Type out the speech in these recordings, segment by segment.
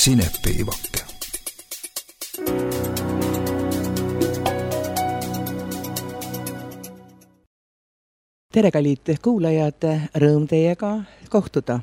Sinepiivake. Tere, kallid kuulajad, rõõm teiega kohtuda.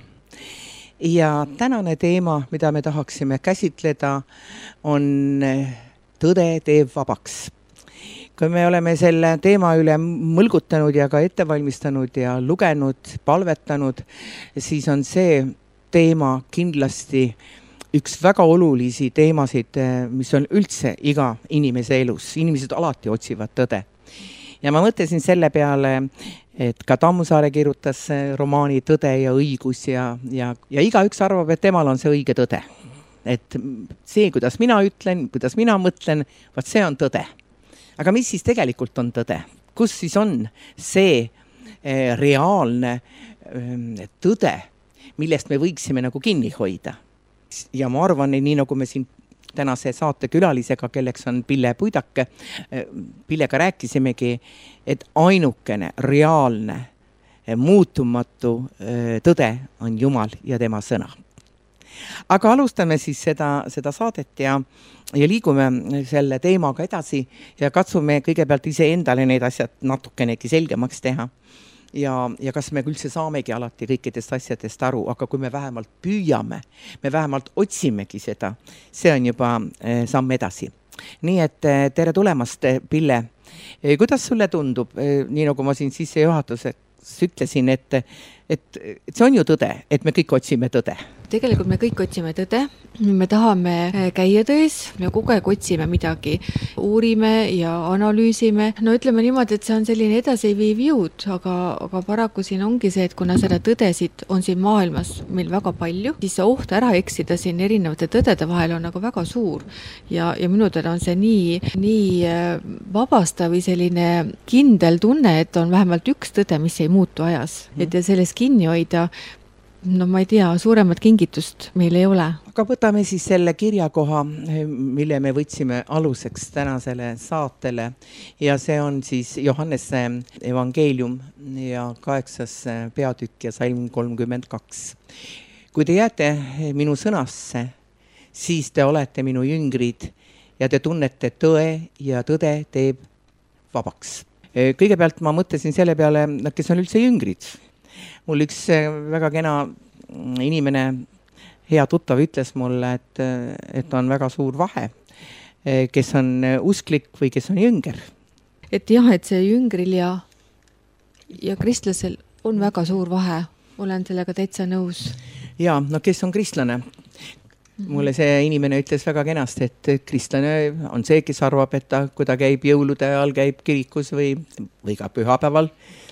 Ja tänane teema, mida me tahaksime käsitleda, on tõde teeb vabaks. Kui me oleme selle teema üle mõlgutanud ja ka ette valmistanud ja lugenud, palvetanud, siis on see teema kindlasti üks väga olulisi teemasid, mis on üldse iga inimese elus. Inimesed alati otsivad tõde. Ja ma mõtlesin selle peale, et ka Tammsaare kirjutas romaani Tõde ja õigus ja igaüks arvab, et temal on see õige tõde. Et see, kuidas mina ütlen, kuidas mina mõtlen, vaat see on tõde. Aga mis siis tegelikult on tõde? Kus siis on see reaalne tõde, millest me võiksime nagu kinni hoida? Ja ma arvan, nii nagu me siin tänase saate külalisega, kelleks on Pille Puidake, Pillega rääkisimegi, et ainukene reaalne muutumatu tõde on Jumal ja tema sõna. Aga alustame siis seda saadet ja liigume selle teemaga edasi ja katsume kõigepealt iseendale need asjad natukenegi selgemaks teha. Ja kas me üldse saamegi alati kõikidest asjadest aru, aga kui me vähemalt püüame, me vähemalt otsimegi seda, see on juba samm edasi. Nii et tere tulemast, Pille. Kuidas sulle tundub, nii nagu ma siin sissejuhatuseks ütlesin, et see on ju tõde, et me kõik otsime tõde? Tegelikult me kõik otsime tõde, me tahame käia tões, me kogu aeg otsime midagi, uurime ja analüüsime. No ütleme niimoodi, et see on selline edasiviiv jõud, aga paraku siin ongi see, et kuna seda tõdesid on siin maailmas meil väga palju, siis see oht ära eksida siin erinevate tõdede vahel on nagu väga suur. Ja minu tõde on see nii vabastav või selline kindel tunne, et on vähemalt üks tõde, mis ei muutu ajas. Et ja sellest kinni hoida, no ma ei tea, suuremat kingitust meil ei ole. Aga võtame siis selle kirjakoha, mille me võtsime aluseks tänasele saatele ja see on siis Johannese evangeelium ja 8. peatükk ja salm 32. Kui te jääte minu sõnasse, siis te olete minu jüngrid ja te tunnete tõe ja tõde teeb vabaks. Kõigepealt ma mõtlesin selle peale, kes on üldse jüngrid. Mul üks väga kena inimene, hea tuttav ütles mulle, et on väga suur vahe, kes on usklik või kes on jünger. Et jah, et see jüngril ja kristlasel on väga suur vahe. Olen sellega täitsa nõus. Ja, no kes on kristlane? Mulle see inimene ütles väga kenasti, et kristlane on see, kes arvab, et kui ta käib jõulude ajal, käib kirikus või ka pühapäeval,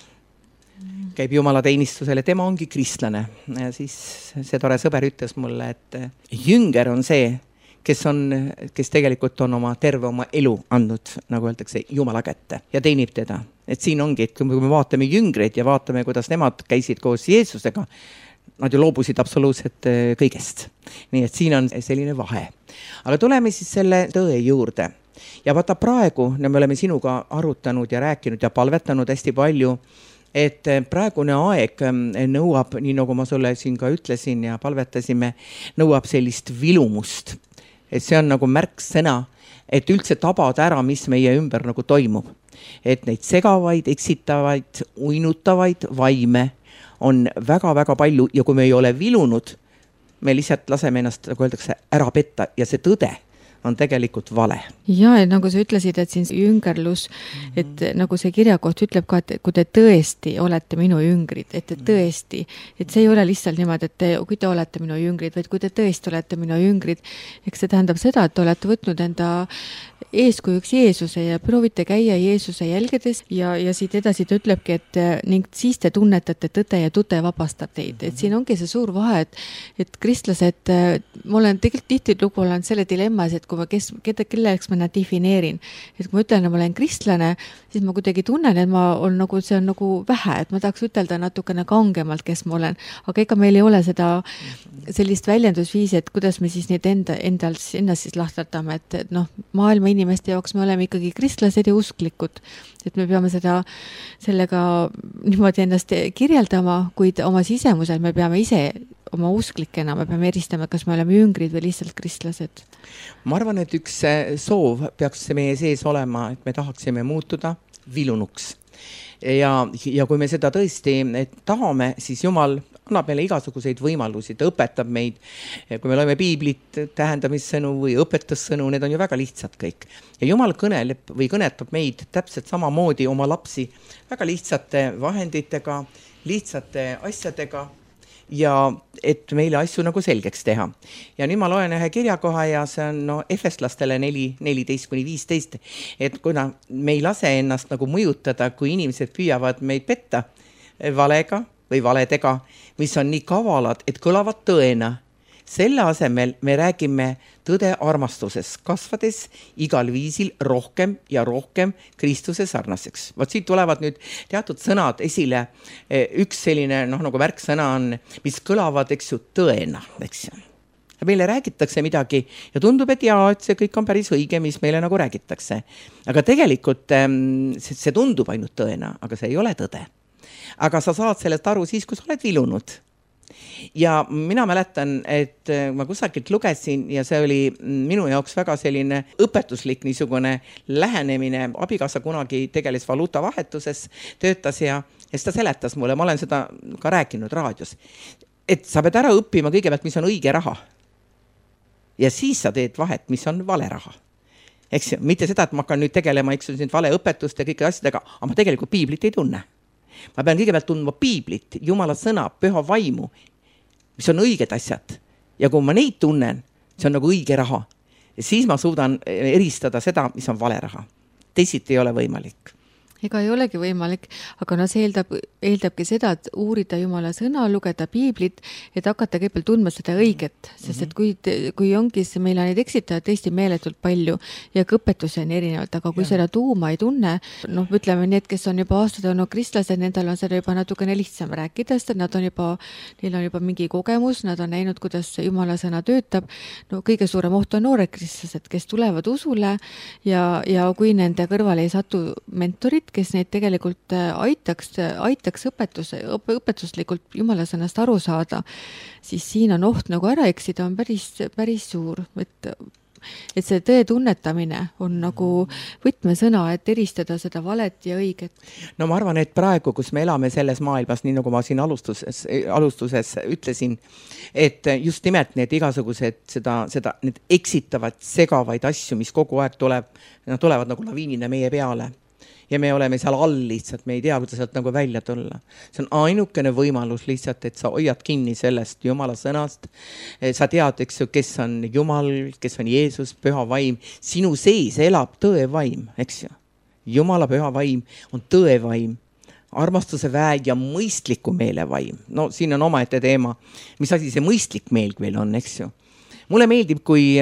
käib Jumala teenistusele, tema ongi kristlane. Ja siis see tore sõber ütles mulle, et jünger on see, kes tegelikult on terve oma elu andnud, nagu öeldakse, Jumala kätte ja teenib teda. Et siin ongi, et kui me vaatame jüngreid ja vaatame, kuidas nemad käisid koos Jeesusega, nad ju loobusid absoluutselt kõigest. Nii et siin on selline vahe. Aga tuleme siis selle tõe juurde. Ja vaata praegu, me oleme sinuga arutanud ja rääkinud ja palvetanud hästi palju, et praegune aeg nõuab, nii nagu ma sulle siin ka ütlesin ja palvetasime, nõuab sellist vilumust. Et see on nagu märksõna, et üldse tabada ära, mis meie ümber nagu toimub. Et neid segavaid, eksitavaid, uinutavaid vaime on väga-väga palju ja kui me ei ole vilunud, me lihtsalt laseme ennast, nagu öeldakse, ära petta ja see tõde on tegelikult vale. Ja, et nagu sa ütlesid, et siin jüngerlus, et nagu see kirjakoht ütleb ka, et kui te tõesti olete minu jüngrid, et te tõesti, et see ei ole lihtsalt niimoodi, et kui te olete minu jüngrid, vaid kui te tõesti olete minu jüngrid, eks see tähendab seda, et te olete võtnud enda eeskujuks Jeesuse ja proovite käia Jeesuse jälgedes ja siit edasi ta ütlebki, et ning siis te tunnetate tõde ja tõde vabastab teid. Et siin ongi see suur vahe, et kristlased, ma olen tegelikult tihtilugu olen selle dilemmas, et kui ma kelleks ma nad defineerin. Et kui ma ütlen, et ma olen kristlane, siis ma kuidagi tunnen, et see on nagu vähe, et ma tahaks ütelda natukene kangemalt, kes ma olen. Aga ega meil ei ole sellist väljendusviisi, et kuidas me siis neid ennast siis lahtardame, et maailma inimeste jaoks me oleme ikkagi kristlased ja usklikud. Et me peame sellega niimoodi ennast kirjeldama, kuid oma sisemusel me peame ise oma usklikena me peame eristama, kas me oleme jüngrid või lihtsalt kristlased? Ma arvan, et üks soov peaks meie sees olema, et me tahaksime muutuda vilunuks. Ja kui me seda tõesti tahame, siis Jumal annab meile igasuguseid võimalusi, ta õpetab meid, kui me loeme piiblit, tähendamissõnu või õpetussõnu, need on ju väga lihtsad kõik. Ja Jumal kõneleb või kõnetab meid täpselt samamoodi oma lapsi väga lihtsate vahenditega, lihtsate asjadega ja et meile asju nagu selgeks teha. Ja nüüd ma loen ühe kirjakoha ja see on Efeslastele 4:14-15, et kuna me ei lase ennast nagu mõjutada, kui inimesed püüavad meid petta valega või valedega, mis on nii kavalad, et kõlavad tõena. Selle asemel me räägime tõde armastuses, kasvades igal viisil rohkem ja rohkem Kristuse sarnaseks. Vaat siit tulevad nüüd teatud sõnad esile. Üks selline nagu märksõna on, mis kõlavad, eks ju, tõena, eks ju. Meile räägitakse midagi ja tundub, et et see kõik on päris õige, mis meile nagu räägitakse. Aga tegelikult see tundub ainult tõena, aga see ei ole tõde. Aga sa saad sellest aru siis, kui sa oled vilunud. Ja mina mäletan, et ma kusagilt lugesin ja see oli minu jaoks väga selline õpetuslik niisugune lähenemine. Abikaasa kunagi tegeles valuutavahetuses, töötas ja siis ta seletas mulle, ma olen seda ka rääkinud raadios, et sa pead ära õppima kõigepealt, mis on õige raha. Ja siis sa teed vahet, mis on vale raha. Eks ju, mitte seda, et ma hakkan nüüd tegelema vale õpetust ja kõike asjadega, aga ma tegelikult piiblit ei tunne. Ma pean kõigepealt tundma piiblit, Jumala sõna, püha vaimu, mis on õiged asjad. Ja kui ma neid tunnen, see on nagu õige raha. Ja siis ma suudan eristada seda, mis on vale raha. Teisiti ei ole võimalik. Ega ei olegi võimalik, aga see eeldabki seda, et uurida Jumala sõna, lugeda piiblit, et hakata kõigepealt tundma seda õiget, sest et kui ongi see, meil on neid eksitajad tõesti meeletult palju ja ka õpetusi on erinevalt, aga kui seda tuuma ei tunne, ütleme need, kes on juba aastad olnud kristlased, nendel on seda juba natukene lihtsam rääkida, sest neil on juba mingi kogemus, nad on näinud, kuidas Jumala sõna töötab. Kõige suurem oht on noored kristlased, kes tulevad usule ja kui nende kõrvale ei satu mentorid, kes neid tegelikult aitaks õpetuslikult Jumala sõnast aru saada, siis siin on oht nagu ära eksida, on päris suur. Et see tõe tunnetamine on nagu võtmesõna, et eristada seda valet ja õiget. No ma arvan, et praegu, kus me elame selles maailmas, nii nagu ma siin alustuses ütlesin, et just nimelt need igasugused need eksitavad, segavaid asju, mis kogu aeg tulevad nagu laviinina meie peale. Ja me oleme seal all lihtsalt, me ei tea, kuidas sealt nagu välja tulla. See on ainukene võimalus lihtsalt, et sa hoiad kinni sellest Jumala sõnast. Sa tead, eks ju, kes on Jumal, kes on Jeesus, püha vaim. Sinu sees elab tõe vaim, eks ju. Jumala püha vaim on tõe vaim. Armastuse väe ja mõistliku meele vaim. No siin on omaette teema. Mis asi see mõistlik meel veel on, eks ju. Mulle meeldib, kui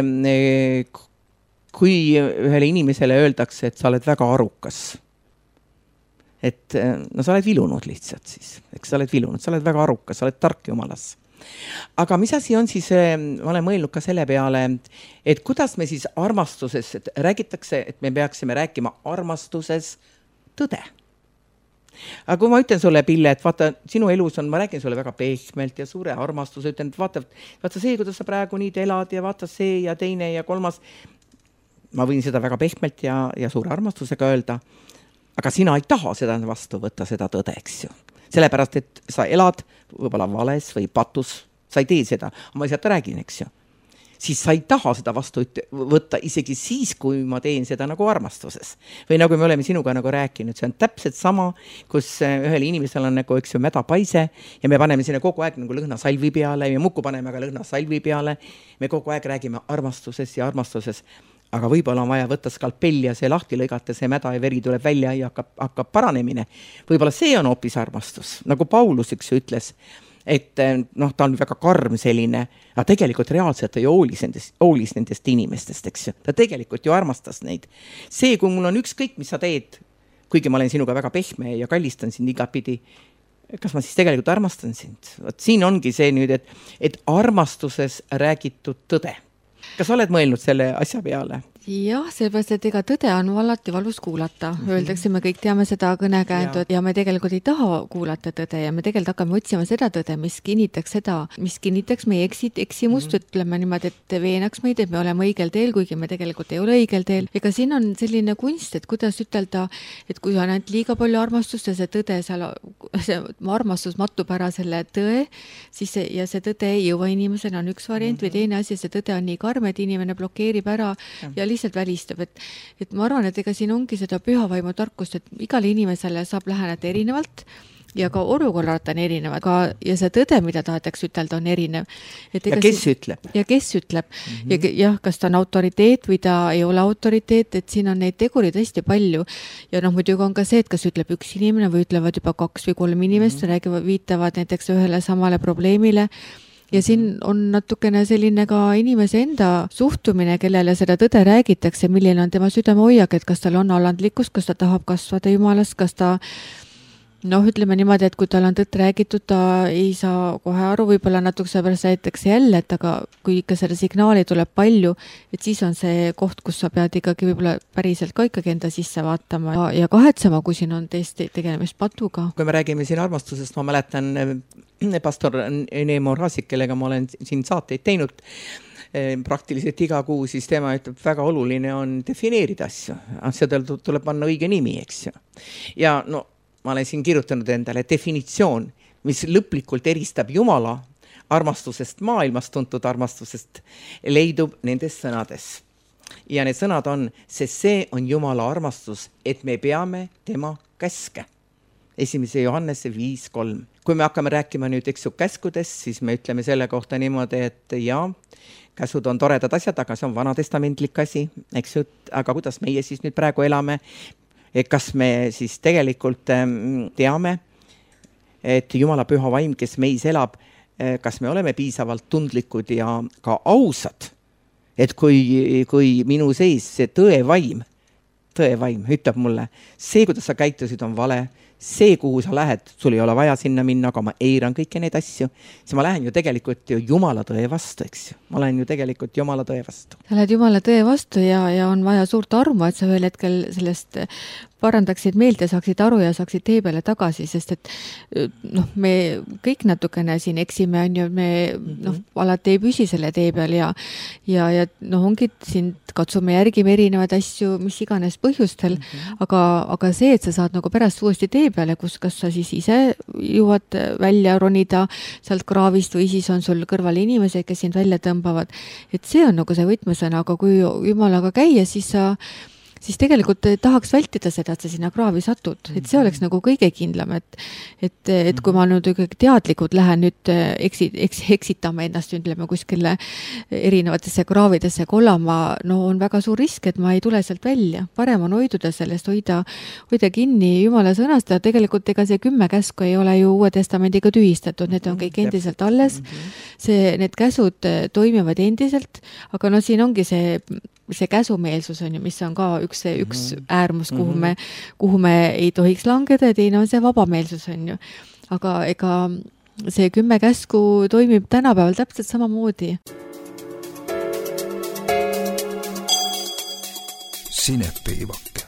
ühele inimesele öeldakse, et sa oled väga arukas. Et sa oled vilunud lihtsalt siis. Eks sa oled vilunud, sa oled väga arukas, sa oled tark Jumalas. Aga mis asi on siis, ma olen mõelnud ka selle peale, et kuidas me siis armastuses, et räägitakse, et me peaksime rääkima armastuses tõde. Aga kui ma ütlen sulle, Pille, et vaata, sinu elus on, ma räägin sulle väga pehmelt ja suure armastuse, ütlen, et vaata see, kuidas sa praegu nii elad ja vaata see ja teine ja kolmas. Ma võin seda väga pehmelt ja suure armastusega öelda. Aga sina ei taha seda vastu võtta, seda tõde, eks ju. Sellepärast, et sa elad võib-olla vales või patus, sa ei tee seda, ma lihtsalt räägin, eks ju. Siis sa ei taha seda vastu võtta isegi siis, kui ma teen seda nagu armastuses. Või nagu me oleme sinuga nagu rääkinud, see on täpselt sama, kus ühel inimesel on nagu, eks ju, mädapaise ja me paneme sinna kogu aeg nagu lõhna salvi peale ja muku paneme ka lõhna salvi peale. Me kogu aeg räägime armastuses ja armastuses. Aga võib-olla on vaja võtta skalpell ja see lahti lõigata, see mäda ja veri tuleb välja ja hakkab paranemine. Võib-olla see on hoopis armastus, nagu Paulus üks ütles, et ta on väga karm selline, aga tegelikult reaalselt ta ju hoolis nendest inimestest, eks ju. Ta tegelikult ju armastas neid. See, kui mul on ükskõik, mis sa teed, kuigi ma olen sinuga väga pehme ja kallistan sind igapidi, kas ma siis tegelikult armastan sind? Siin ongi see nüüd, et armastuses räägitud tõde. Kas oled mõelnud selle asja peale? Jah, sellepärast, et ega tõde on alati valus kuulata. Öeldakse, me kõik teame seda kõnekäändu ja me tegelikult ei taha kuulata tõde ja me tegelikult hakkame otsima seda tõde, mis kinnitaks meie eksimust, ütleme niimoodi, et veenaks meid, et me oleme õigel teel, kuigi me tegelikult ei ole õigel teel. Ega siin on selline kunst, et kuidas ütelda, et kui on ainult liiga palju armastust ja see tõde seal, see armastus mattub ära selle tõe, siis see tõde ei jõua inimesena on üks variant või teine asi, see tõde on nii karm, et inimene blokeerib ära ja lihtsalt välistab, et ma arvan, et ega siin ongi seda püha vaimu tarkust, et igale inimesele saab läheneda erinevalt ja ka olukorrad on erinevad ja see tõde, mida tahetakse ütelda, on erinev. Ja kes ütleb? Ja kes ütleb. Ja kas ta on autoriteet või ta ei ole autoriteet, et siin on neid tegurid hästi palju. Ja muidugi on ka see, et kas ütleb üks inimene või ütlevad juba 2 või 3 inimest, viitavad näiteks ühele samale probleemile. Ja siin on natukene selline ka inimese enda suhtumine, kellele seda tõde räägitakse, milline on tema südamehoiak, et kas tal on alandlikkus, kas ta tahab kasvada Jumalast, kas ta ütleme niimoodi, et kui tal on tõtt räägitud, ta ei saa kohe aru, võib-olla natuke seepärast räägitakse jälle, et aga kui ikka seda signaali tuleb palju, et siis on see koht, kus sa pead ikkagi võib-olla päriselt ka ikkagi enda sisse vaatama ja kahetsema, kui siin on tõesti tegelemist patuga. Kui me räägime siin armastusest, ma mäletan pastor Neemo Rasik, kellega ma olen siin saateid teinud praktiliselt iga kuu, siis tema ütleb, väga oluline on defineerida asju. Asjadel tuleb panna õige nimi, eks ju. Ja ma olen siin kirjutanud endale definitsioon, mis lõplikult eristab Jumala armastusest, maailmast tuntud armastusest, leidub nendes sõnades. Ja need sõnad on, sest see on Jumala armastus, et me peame tema käske. 1. Johannese 5:3. Kui me hakkame rääkima nüüd käskudest, siis me ütleme selle kohta niimoodi, et käsud on toredad asjad, aga see on vanatestamentlik asi, eks ju, aga kuidas meie siis nüüd praegu elame? Kas me siis tegelikult teame, et Jumala püha vaim, kes meis elab, kas me oleme piisavalt tundlikud ja ka ausad, et kui minu seis see tõevaim ütleb mulle, see, kuidas sa käitusid, on vale, see, kuhu sa lähed, sul ei ole vaja sinna minna, aga ma eiran kõiki neid asju, siis ma lähen ju tegelikult Jumala tõe vastu, eks ju. Ma lähen ju tegelikult Jumala tõe vastu. Sa lähed Jumala tõe vastu ja on vaja suurt armu, et sa ühel hetkel sellest parandaksid meelt ja saaksid aru ja saaksid tee peale tagasi, sest et me kõik natukene siin eksime, on ju, me alati ei püsi selle tee peal ja ongi siin katsume järgime erinevaid asju, mis iganes põhjustel, aga see, et sa saad nagu pärast uuesti tee peale, kas sa siis ise jõuad välja ronida sealt kraavist või siis on sul kõrval inimesed, kes sind välja tõmbavad, et see on nagu see võtmesõna, aga kui Jumalaga käia, siis tegelikult tahaks vältida seda, et sa sinna kraavi satud. Et see oleks nagu kõige kindlam, et kui ma nüüd teadlikult lähen nüüd eksitama ennast, ütleme kuskile erinevatesse kraavidesse kollama, on väga suur risk, et ma ei tule sealt välja. Parem on hoiduda sellest, hoida kinni Jumala sõnast ja tegelikult ega see 10 käsku ei ole ju Uue Testamendiga tühistatud, need on kõik endiselt alles. Need käsud toimivad endiselt, aga siin ongi see käsumeelsus on ju, mis on ka üks äärmus, kuhu me ei tohiks langeda ja teine on see vabameelsus on ju. Aga ega see 10 käsku toimib tänapäeval täpselt samamoodi. Sinepiivake.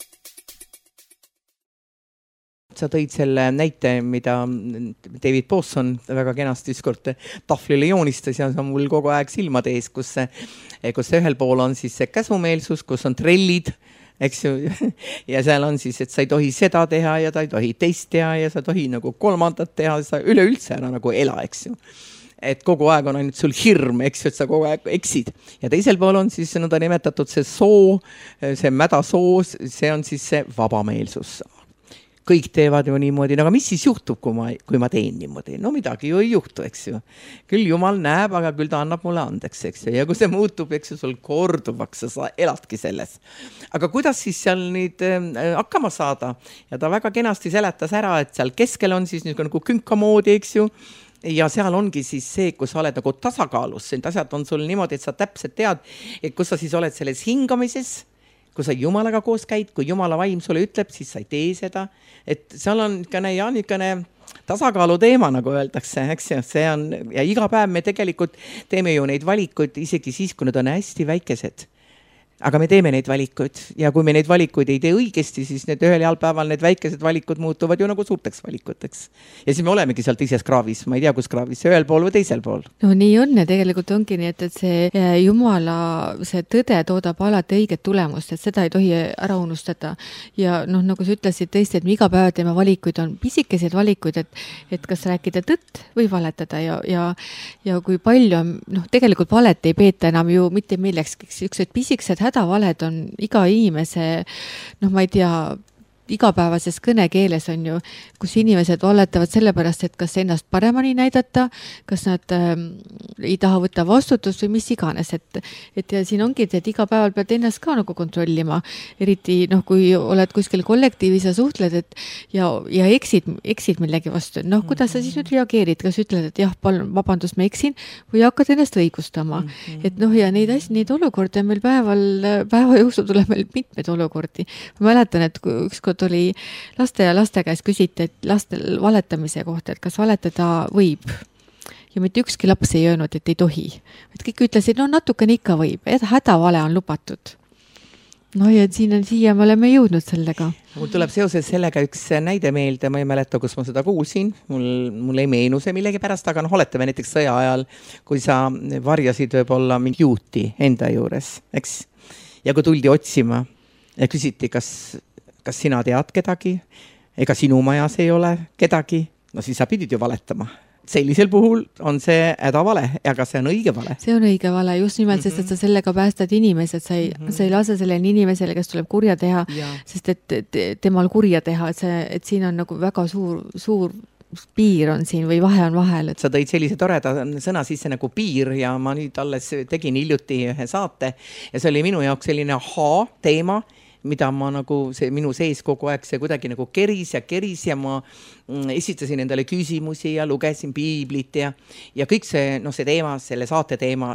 Sa tõid selle näite, mida David Pawson väga kenasti ükskord tahvlile joonistas ja see on mul kogu aeg silmade ees, kus ühel pool on siis see käsumeelsus, kus on trellid, eks ju, ja seal on siis, et sa ei tohi seda teha ja ta ei tohi teist teha ja sa tohi nagu kolmandat teha, sa üleüldse ära nagu ela, eks ju. Et kogu aeg on ainult sul hirm, eks ju, et sa kogu aeg eksid. Ja teisel pool on siis nõnda nimetatud see soo, see mäda soo, see on siis see vabameelsus. Kõik teevad ju niimoodi, aga mis siis juhtub, kui ma teen niimoodi? No midagi ju ei juhtu, eks ju. Küll Jumal näeb, aga küll ta annab mulle andeks, eks ju. Ja kui see muutub, eks ju, sul korduvaks, sa eladki selles. Aga kuidas siis seal nüüd hakkama saada? Ja ta väga kenasti seletas ära, et seal keskel on siis nagu künka moodi, eks ju. Ja seal ongi siis see, kus sa oled nagu tasakaalus. Need asjad on sul niimoodi, et sa täpselt tead, et kus sa siis oled selles hingamises, kui sa Jumalaga koos käid, kui Jumala vaim sulle ütleb, siis sa ei tee seda. Et seal on niisugune tasakaalu teema, nagu öeldakse, eks ju, see on ja iga päev me tegelikult teeme ju neid valikuid isegi siis, kui need on hästi väikesed. Aga me teeme neid valikuid ja kui me neid valikuid ei tee õigesti, siis need ühel heal päeval need väikesed valikud muutuvad ju nagu suurteks valikuteks. Ja siis me olemegi seal teises kraavis, ma ei tea, kus kraavis, ühel pool või teisel pool. No nii on ja tegelikult ongi nii, et see Jumala, see tõde toodab alati õiget tulemust, et seda ei tohi ära unustada. Ja noh, nagu sa ütlesid tõesti, et me iga päev teeme valikuid, on pisikeseid valikuid, et kas rääkida tõtt või valetada ja kui palju on, noh, tegelikult valet ei peeta enam ju mitte millekski, üks pisikesed hädavaled on iga inimese, noh, ma ei tea, igapäevases kõnekeeles on ju, kus inimesed valetavad sellepärast, et kas ennast paremini näidata, kas nad ei taha võtta vastutust või mis iganes, et ja siin ongi, et iga päeval pead ennast ka nagu kontrollima, eriti noh, kui oled kuskil kollektiivis ja suhtled, et ja eksid millegi vastu, noh, kuidas sa siis nüüd reageerid, kas ütled, et jah, palun, vabandust, ma eksin, või hakkad ennast õigustama, et noh, ja neid olukordi on meil päeva jooksul tuleb meil mitmeid olukordi. Ma mäletan, et ükskord oli laste käest küsiti, et lastel valetamise kohta, et kas valetada võib. Ja mitte ükski laps ei öelnud, et ei tohi. Et kõik ütlesid, no natukene ikka võib, et hädavale on lubatud. No ja siia me oleme jõudnud sellega. Mul tuleb seoses sellega üks näide meelde, ma ei mäleta, kus ma seda kuulsin, mul ei meenu see millegi pärast, aga oletame näiteks sõja ajal, kui sa varjasid võib-olla mingi juuti enda juures, eks? Ja kui tuldi otsima ja küsiti, kas sina tead kedagi, ega sinu majas ei ole kedagi, no siis sa pidid ju valetama. Sellisel puhul on see hädavale, aga see on õige vale. See on õige vale, just nimelt, sest et sa sellega päästad inimesed, sa ei lase sellele inimesele, kes tuleb kurja teha, sest et temal kurja teha, et siin on nagu väga suur piir on siin või vahe on vahel. Sa tõid sellise toreda sõna sisse nagu piir ja ma nüüd alles tegin hiljuti ühe saate ja see oli minu jaoks selline teema, mida ma nagu minu sees kogu aeg see kuidagi nagu keris ja ma esitasin endale küsimusi ja lugesin piiblit ja kõik see, noh, see teema, selle saate teema,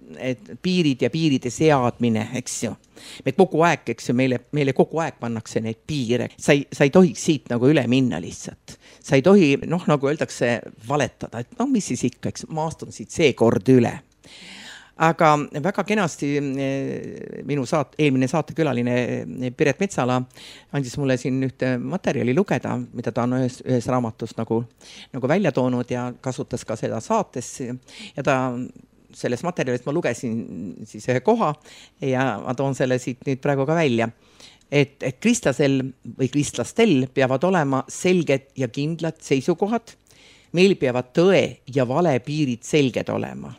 et piirid ja piiride seadmine, eks ju. Me kogu aeg, eks ju, meile kogu aeg pannakse neid piire. Sa ei tohiks siit nagu üle minna lihtsalt. Sa ei tohi, noh, nagu öeldakse, valetada, et noh, mis siis ikka, eks ma astun siit see kord üle. Aga väga kenasti minu eelmine saatekülaline Piret Metsala andis mulle siin ühte materjali lugeda, mida ta on ühes raamatus nagu välja toonud ja kasutas ka seda saates ja ta selles materjalist ma lugesin siis ühe koha ja ma toon selle siit nüüd praegu ka välja, et kristlasel või kristlastel peavad olema selged ja kindlad seisukohad, meil peavad tõe ja vale piirid selged olema.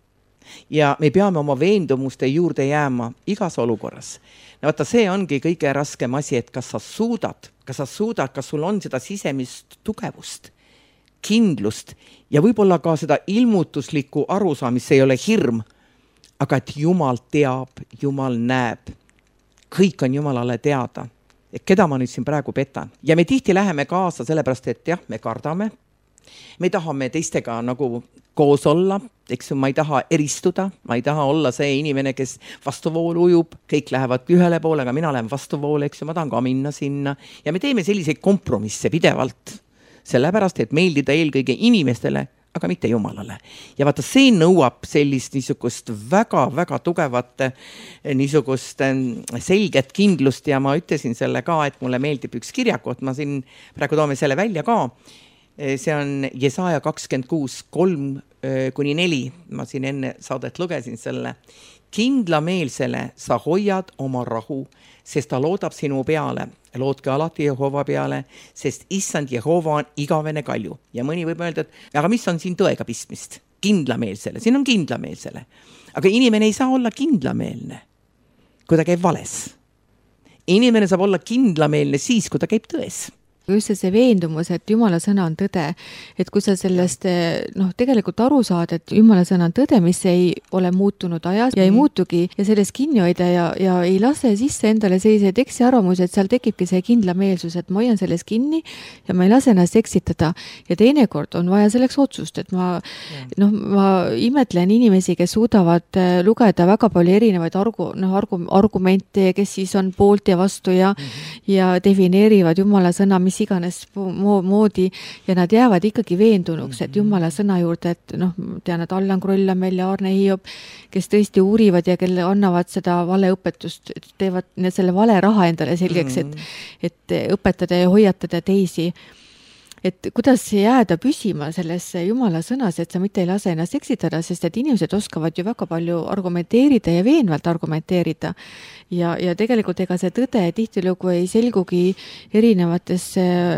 Ja me peame oma veendumuste juurde jääma igas olukorras. No vaata, see ongi kõige raskem asi, et kas sa suudad, kas sul on seda sisemist tugevust, kindlust ja võib-olla ka seda ilmutuslikku arusaamist, see ei ole hirm, aga et Jumal teab, Jumal näeb. Kõik on Jumalale teada. Et keda ma nüüd siin praegu petan? Ja me tihti läheme kaasa sellepärast, et jah, me kardame. Me tahame teistega nagu koos olla, eks ma ei taha eristuda, ma ei taha olla see inimene, kes vastuvoolu ujub, kõik lähevad ühele poole, aga mina lähen vastuvoole, eks ma tahan ka minna sinna ja me teeme selliseid kompromisse pidevalt, sellepärast, et meeldida eelkõige inimestele, aga mitte Jumalale. Ja vaata, see nõuab sellist niisugust väga-väga tugevat niisugust selget kindlust ja ma ütlesin selle ka, et mulle meeldib üks kirjakoht, ma siin praegu toome selle välja ka. See on Jesaja 26, 3-4. Ma siin enne saadet lugesin selle. Kindlameelsele sa hoiad oma rahu, sest ta loodab sinu peale. Loodke alati Jehova peale, sest issand Jehova on igavene kalju. Ja mõni võib öelda, et aga mis on siin tõega pistmist? Kindlameelsele. Siin on kindlameelsele. Aga inimene ei saa olla kindlameelne, kui ta käib vales. Inimene saab olla kindlameelne siis, kui ta käib tões. Just see veendumus, et Jumala sõna on tõde, et kui sa sellest tegelikult aru saad, et Jumala sõna on tõde, mis ei ole muutunud ajas ja ei muutugi ja sellest kinni hoida ja ei lase sisse endale selliseid eksiarvamusi, et seal tekibki see kindlameelsus, et ma hoian sellest kinni ja ma ei lase ennast eksitada ja teinekord on vaja selleks otsust, et ma imetlen inimesi, kes suudavad lugeda väga palju erinevaid argumente, kes siis on poolt ja vastu ja defineerivad Jumala sõna, mis mis iganes moodi ja nad jäävad ikkagi veendunuks, et Jumala sõna juurde, et tean, et Allan Krollamäel ja Arne Hiob, kes tõesti uurivad ja kelle annavad seda valeõpetust, teevad selle vale raha endale selgeks, et õpetada ja hoiatada teisi. Et kuidas jääda püsima sellesse Jumala sõnas, et sa mitte ei lase ennast eksitada, sest et inimesed oskavad ju väga palju argumenteerida ja veenvalt argumenteerida. Ja tegelikult ega see tõde tihtilugu ei selgugi erinevates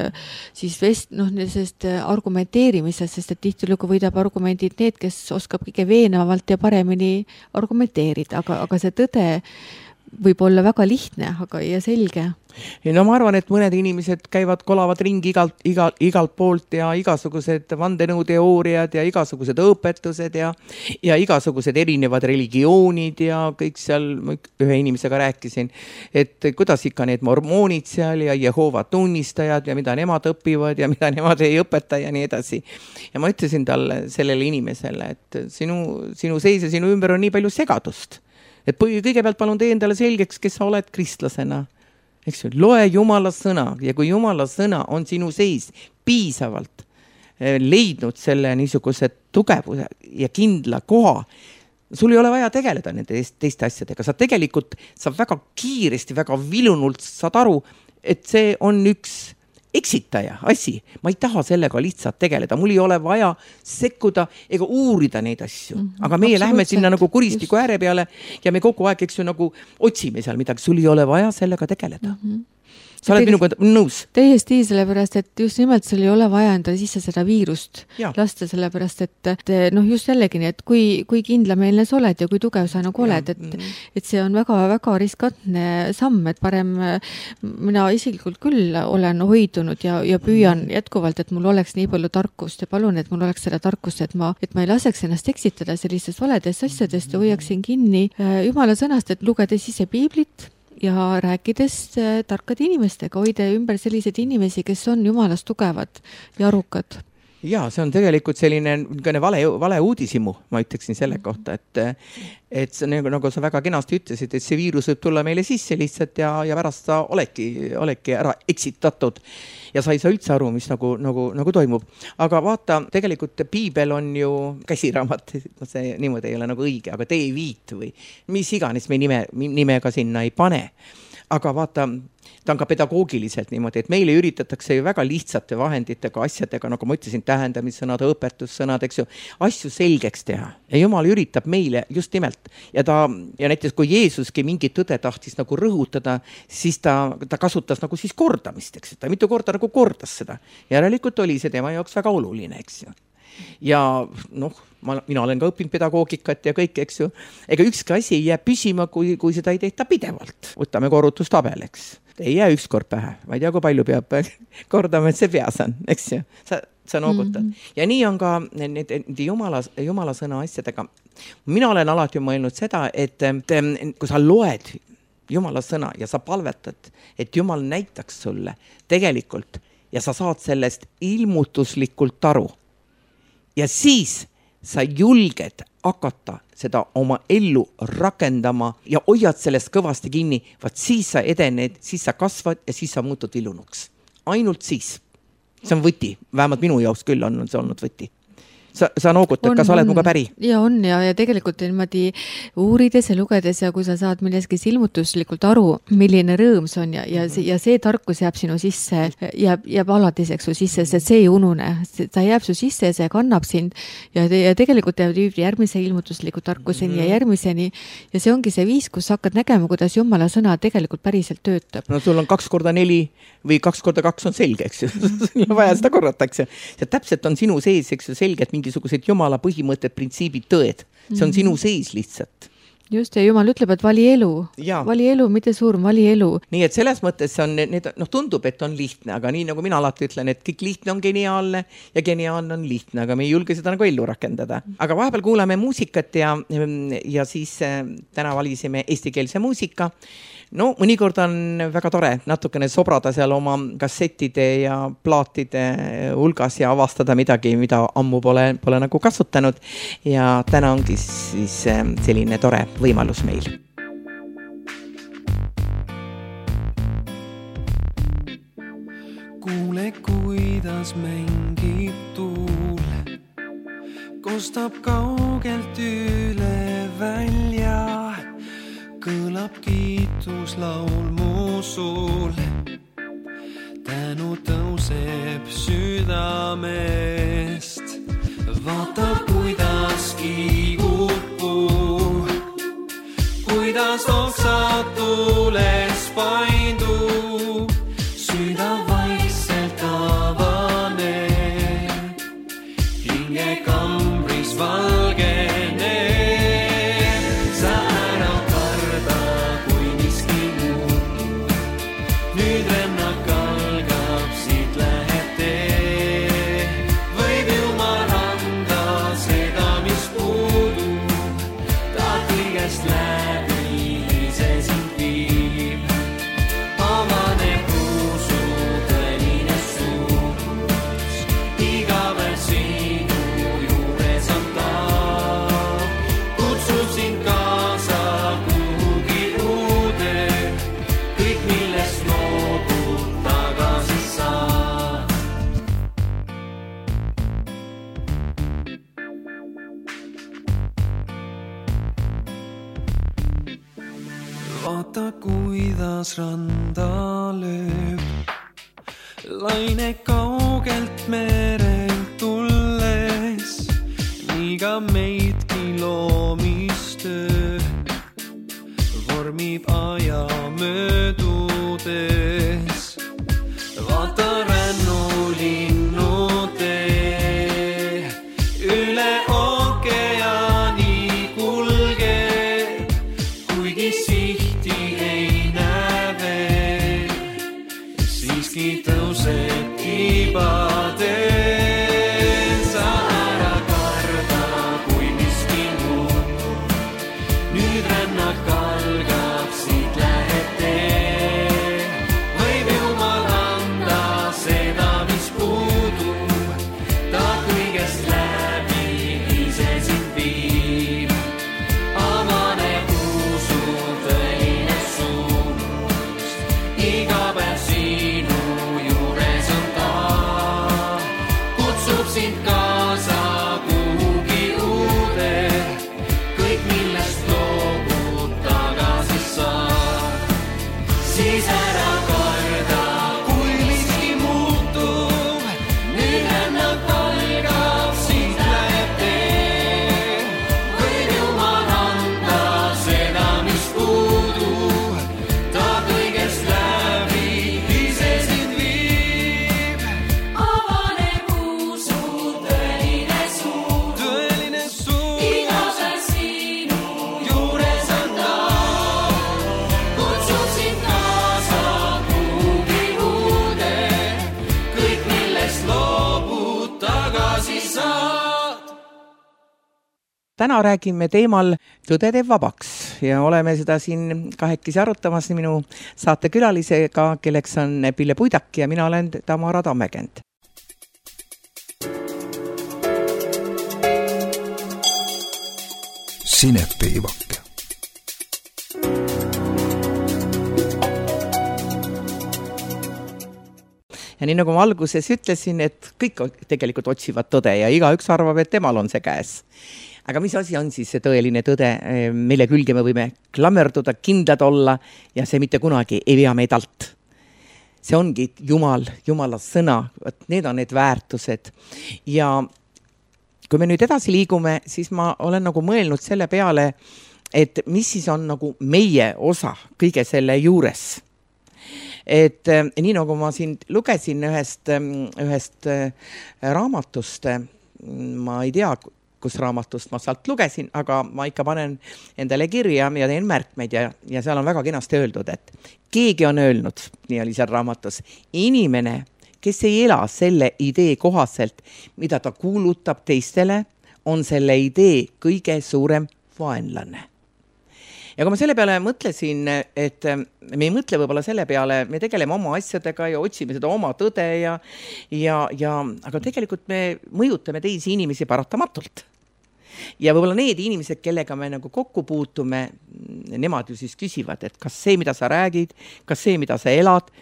sellisest argumenteerimisest, sest et tihtilugu võidab argumendid need, kes oskab kõige veenavalt ja paremini argumenteerida, aga see tõde võib olla väga lihtne ja selge. No ma arvan, et mõned inimesed kolavad ringi igalt poolt ja igasugused vandenõuteooriad ja igasugused õpetused ja igasugused erinevad religioonid ja kõik seal, ühe inimesega rääkisin, et kuidas ikka need mormoonid seal ja Jehoova tunnistajad ja mida nemad õpivad ja mida nemad ei õpeta ja nii edasi. Ja ma ütlesin talle, sellele inimesele, et sinu seis ja sinu ümber on nii palju segadust. Et kõigepealt palun tee endale selgeks, kes sa oled kristlasena. Eks ju, loe Jumala sõna ja kui Jumala sõna on sinu seis piisavalt leidnud selle niisuguse tugevuse ja kindla koha, sul ei ole vaja tegeleda nende teiste asjadega. Sa väga kiiresti, väga vilunult saad aru, et see on üks eksitaja asi. Ma ei taha sellega lihtsalt tegeleda. Mul ei ole vaja sekkuda ega uurida neid asju. Aga meie lähme sinna nagu kuristiku ääre peale ja me kogu aeg, eks ju, nagu otsime seal midagi. Sul ei ole vaja sellega tegeleda. Sa oled minuga nõus? Täiesti, sellepärast, et just nimelt sul ei ole vaja endale sisse seda viirust lasta, sellepärast, et just jällegi, et kui kindlameelne sa oled ja kui tugev sa nagu oled, et see on väga-väga riskantne samm, et parem mina isiklikult küll olen hoidunud ja püüan jätkuvalt, et mul oleks nii palju tarkust ja palun, et mul oleks seda tarkust, et ma ei laseks ennast eksitada sellistest valedest asjadest ja hoiaksin kinni Jumala sõnast, et lugedes ise piiblit ja rääkides tarkade inimestega, hoida ümber selliseid inimesi, kes on Jumalast tugevad ja arukad. Ja, see on tegelikult selline vale uudisimu, ma ütleksin selle kohta, et see, nagu sa väga kenasti ütlesid, et see viirus võib tulla meile sisse lihtsalt ja pärast sa oledki ära eksitatud ja sa ei saa üldse aru, mis nagu toimub. Aga vaata, tegelikult piibel on ju käsiraamat, see niimoodi ei ole nagu õige, aga teeviit või mis iganes me nimega sinna ei pane. Aga vaata, ta on ka pedagoogiliselt niimoodi, et meile üritatakse ju väga lihtsate vahenditega, asjadega, nagu ma ütlesin, tähendamissõnad, õpetussõnad, eks ju, asju selgeks teha. Ja Jumal üritab meile just nimelt. Ja näiteks, kui Jeesuski mingit tõde tahtis nagu rõhutada, siis ta kasutas nagu siis kordamist, eks ju. Ta mitu korda nagu kordas seda. Järelikult oli see tema jaoks väga oluline, eks ju. Ja mina olen ka õppinud pedagoogikat ja kõik, eks ju. Ega ükski asi ei jää püsima, kui seda ei tehta pidevalt. Võtame korrutustabel, eks. Ei jää ükskord pähe. Ma ei tea, kui palju peab kordama, et see peas on, eks ju. Sa noogutad. Ja nii on ka Jumala sõna asjadega. Mina olen alati mõelnud seda, et kui sa loed Jumala sõna ja sa palvetad, et Jumal näitaks sulle tegelikult ja sa saad sellest ilmutuslikult aru. Ja siis sa julged hakata seda oma ellu rakendama ja hoiad sellest kõvasti kinni, vaat siis sa edened, siis sa kasvad ja siis sa muutud vilunuks. Ainult siis. See on võti. Vähemalt minu jaoks küll on see olnud võti. Sa noogutad, kas oled muga päri? Ja on ja tegelikult niimoodi uurides ja lugedes ja kui sa saad milleski ilmutuslikult aru, milline rõõm see on ja see tarkus jääb sinu sisse, jääb alatiseks su sisse, sest see ei unune. Ta jääb su sisse ja see kannab sind ja tegelikult jääb järgmise ilmutusliku tarkuseni ja järgmiseni ja see ongi see viis, kus sa hakkad nägema, kuidas Jumala sõna tegelikult päriselt töötab. No sul on 2x4 või 2x2 on selge, eks ju. Sul on vaja seda korrata, eks ju. See täpselt on sinu sees, eks ju, selge, et mingisugused Jumala põhimõtted, printsiibid, tõed. See on sinu sees lihtsalt. Just, ja Jumal ütleb, et vali elu. Vali elu, mitte surm, vali elu. Nii, et selles mõttes tundub, et on lihtne, aga nii nagu mina alati ütlen, et kõik lihtne on geniaalne ja geniaalne on lihtne, aga me ei julge seda nagu ellu rakendada. Aga vahepeal kuulame muusikat ja siis täna valisime eestikeelse muusika. No, mõnikord on väga tore natukene sobrada seal oma kassettide ja plaatide hulgas ja avastada midagi, mida ammu pole nagu kasutanud. Ja täna ongi siis selline tore võimalus meil. Kuule, kuidas mängib tuul, kostab kaugelt üle välja, kõlab kiituslaul mu suul. Tänu tõuseb südamest, vaata kuidas kiigub puu, kuidas oksad tuules paindub, süda vaikselt avaneb, hinge kambris valgeneb. Sa ära karda, kui miski muutub, nüüd rännak algab, siit lähed tee. Võib Jumal anda seda, mis puudub, ta kõigest läbi ise sind viib. Avaneb usu tõeline suurus, iga päev sinu juures on ta. Kutsub sind kaasa kuhugi uude, kõik millest loobud tagasi saad. Vaata, kuidas randa lööb, laine kaugelt merelt tulles, nii ka meidki loomistöö vormib aja möödudes. Vaata rännulinnu tee, üle ookeani kulgeb, kuigi sihti ei näe veel, siiski tõuseb kibades. Sa ära karda, kui miski muutub, nüüd rännak algab, siit lähed tee. Võib Jumal anda seda, mis puudub, ta kõigest läbi ise sind viib. Avaneb usu tõeline suurus, iga päev sinu juures on ta. Kutsub sind kaasa kuhugi uude, kõik millest loobud tagasi saad. Siis ära karda, kui miski muutub, nüüd rännak algab, siit läheb tee. Võib Jumal anda seda, mis puudub, ta kõigest läbi ise sind viib. Avaneb usu tõeline suurus, iga päev sinu juures on ta. Kutsub sind kaasa kuhugi uude, kõik millest loobud tagasi saad. täna räägime teemal Tõde teeb vabaks ja oleme seda siin kahekesi arutamas minu saatekülalisega, kelleks on Pille Puidak ja mina olen Tamara Tammekend. Sinepiivake. Ja nii nagu ma alguses ütlesin, et kõik tegelikult otsivad tõde ja igaüks arvab, et temal on see käes. Aga mis asi on siis see tõeline tõde, mille külge me võime klammerduda, kindlad olla ja see mitte kunagi ei vea meid alt? See ongi Jumala sõna, need on need väärtused. Ja kui me nüüd edasi liigume, siis ma olen nagu mõelnud selle peale, et mis siis on nagu meie osa kõige selle juures. Et nii nagu ma siin lugesin ühest raamatust, ma ei tea, kus raamatust ma sealt lugesin, aga ma ikka panen endale kirja ja teen märkmeid ja seal on väga kenasti öeldud, et keegi on öelnud, nii oli seal raamatus, inimene, kes ei ela selle idee kohaselt, mida ta kuulutab teistele, on selle idee kõige suurem vaenlane. Ja kui ma selle peale mõtlesin, et me ei mõtle võib-olla selle peale, me tegeleme oma asjadega ja otsime seda oma tõde aga tegelikult me mõjutame teisi inimesi paratamatult. Ja võib-olla need inimesed, kellega me nagu kokku puutume, nemad ju siis küsivad, et kas see, mida sa räägid, kas see, mida sa elad,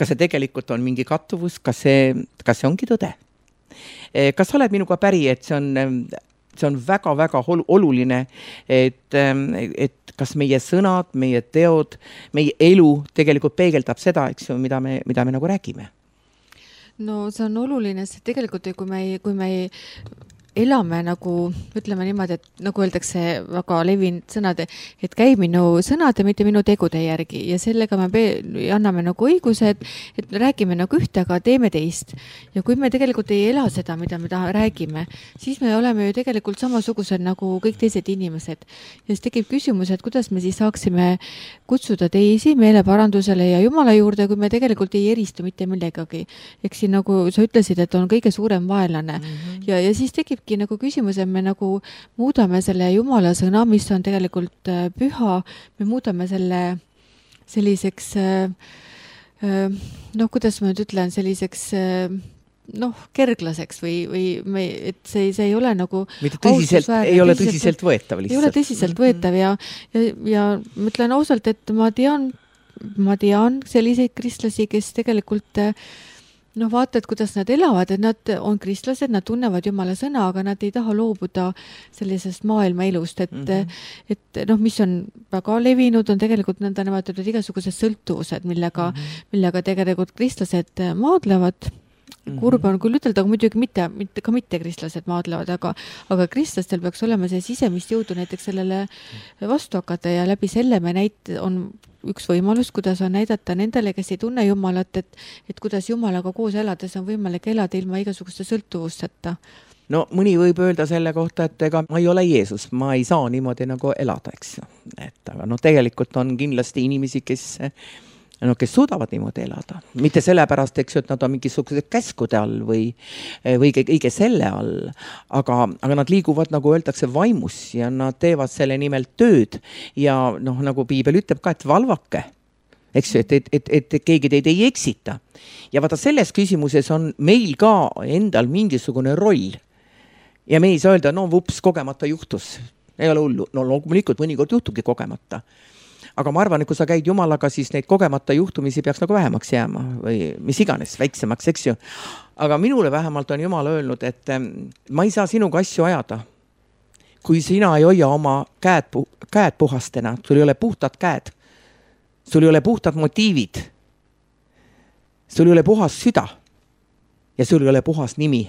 kas see tegelikult on mingi kattuvus, kas see ongi tõde? Kas sa oled minuga päri, et see on väga-väga oluline, et kas meie sõnad, meie teod, meie elu tegelikult peegeldab seda, eks ju, mida me nagu räägime? No see on oluline, sest tegelikult kui me elame nagu, ütleme niimoodi, et nagu öeldakse väga levinud sõnad, et käi minu sõnade, mitte minu tegude järgi ja sellega me anname nagu õiguse, et räägime nagu ühte, aga teeme teist. Ja kui me tegelikult ei ela seda, mida me räägime, siis me oleme ju tegelikult samasugused nagu kõik teised inimesed. Ja siis tekib küsimus, et kuidas me siis saaksime kutsuda teisi meeleparandusele ja Jumala juurde, kui me tegelikult ei eristu mitte millegagi. Eks siin nagu sa ütlesid, et on kõige suurem vaenlane ja siis tekib nagu küsimus, et me nagu muudame selle Jumala sõna, mis on tegelikult püha, me muudame selle selliseks, kuidas ma nüüd ütlen, selliseks kerglaseks või et see ei ole nagu ei ole tõsiselt võetav lihtsalt. Ei ole tõsiselt võetav ja ma ütlen ausalt, et ma tean selliseid kristlasi, kes tegelikult vaatad, kuidas nad elavad, et nad on kristlased, nad tunnevad Jumala sõna, aga nad ei taha loobuda sellisest maailma elust, et mis on väga levinud, on tegelikult nõnda nimetatud igasugused sõltuvused, millega tegelikult kristlased maadlevad. Kurb on küll ütelda, aga muidugi mitte kristlased maadlevad, aga kristlastel peaks olema see sisemist jõudu näiteks sellele vastu hakata ja läbi selle on üks võimalus, kuidas on näidata nendele, kes ei tunne Jumalat, et kuidas Jumalaga koos elades on võimalik elada ilma igasuguste sõltuvusteta. No mõni võib öelda selle kohta, et ega ma ei ole Jeesus, ma ei saa niimoodi nagu elada, eks ju. Aga tegelikult on kindlasti inimesi, kes suudavad niimoodi elada. Mitte sellepärast, eks ju, et nad on mingisugused käskude all või kõige selle all, aga nad liiguvad, nagu öeldakse, vaimus ja nad teevad selle nimel tööd ja nagu Piibel ütleb ka, et valvake, eks ju, et keegi teid ei eksita. Ja vaata, selles küsimuses on meil ka endal mingisugune roll ja me ei saa öelda, vups, kogemata juhtus. Ei ole hullu. Loomulikult mõnikord juhtubki kogemata. Aga ma arvan, et kui sa käid Jumalaga, siis neid kogemata juhtumisi peaks nagu vähemaks jääma või mis iganes, väiksemaks, eks ju. Aga minule vähemalt on Jumal öelnud, et ma ei saa sinuga asju ajada. Kui sina ei hoia oma käed puhastena, sul ei ole puhtad käed, sul ei ole puhtad motiivid, sul ei ole puhas süda ja sul ei ole puhas nimi.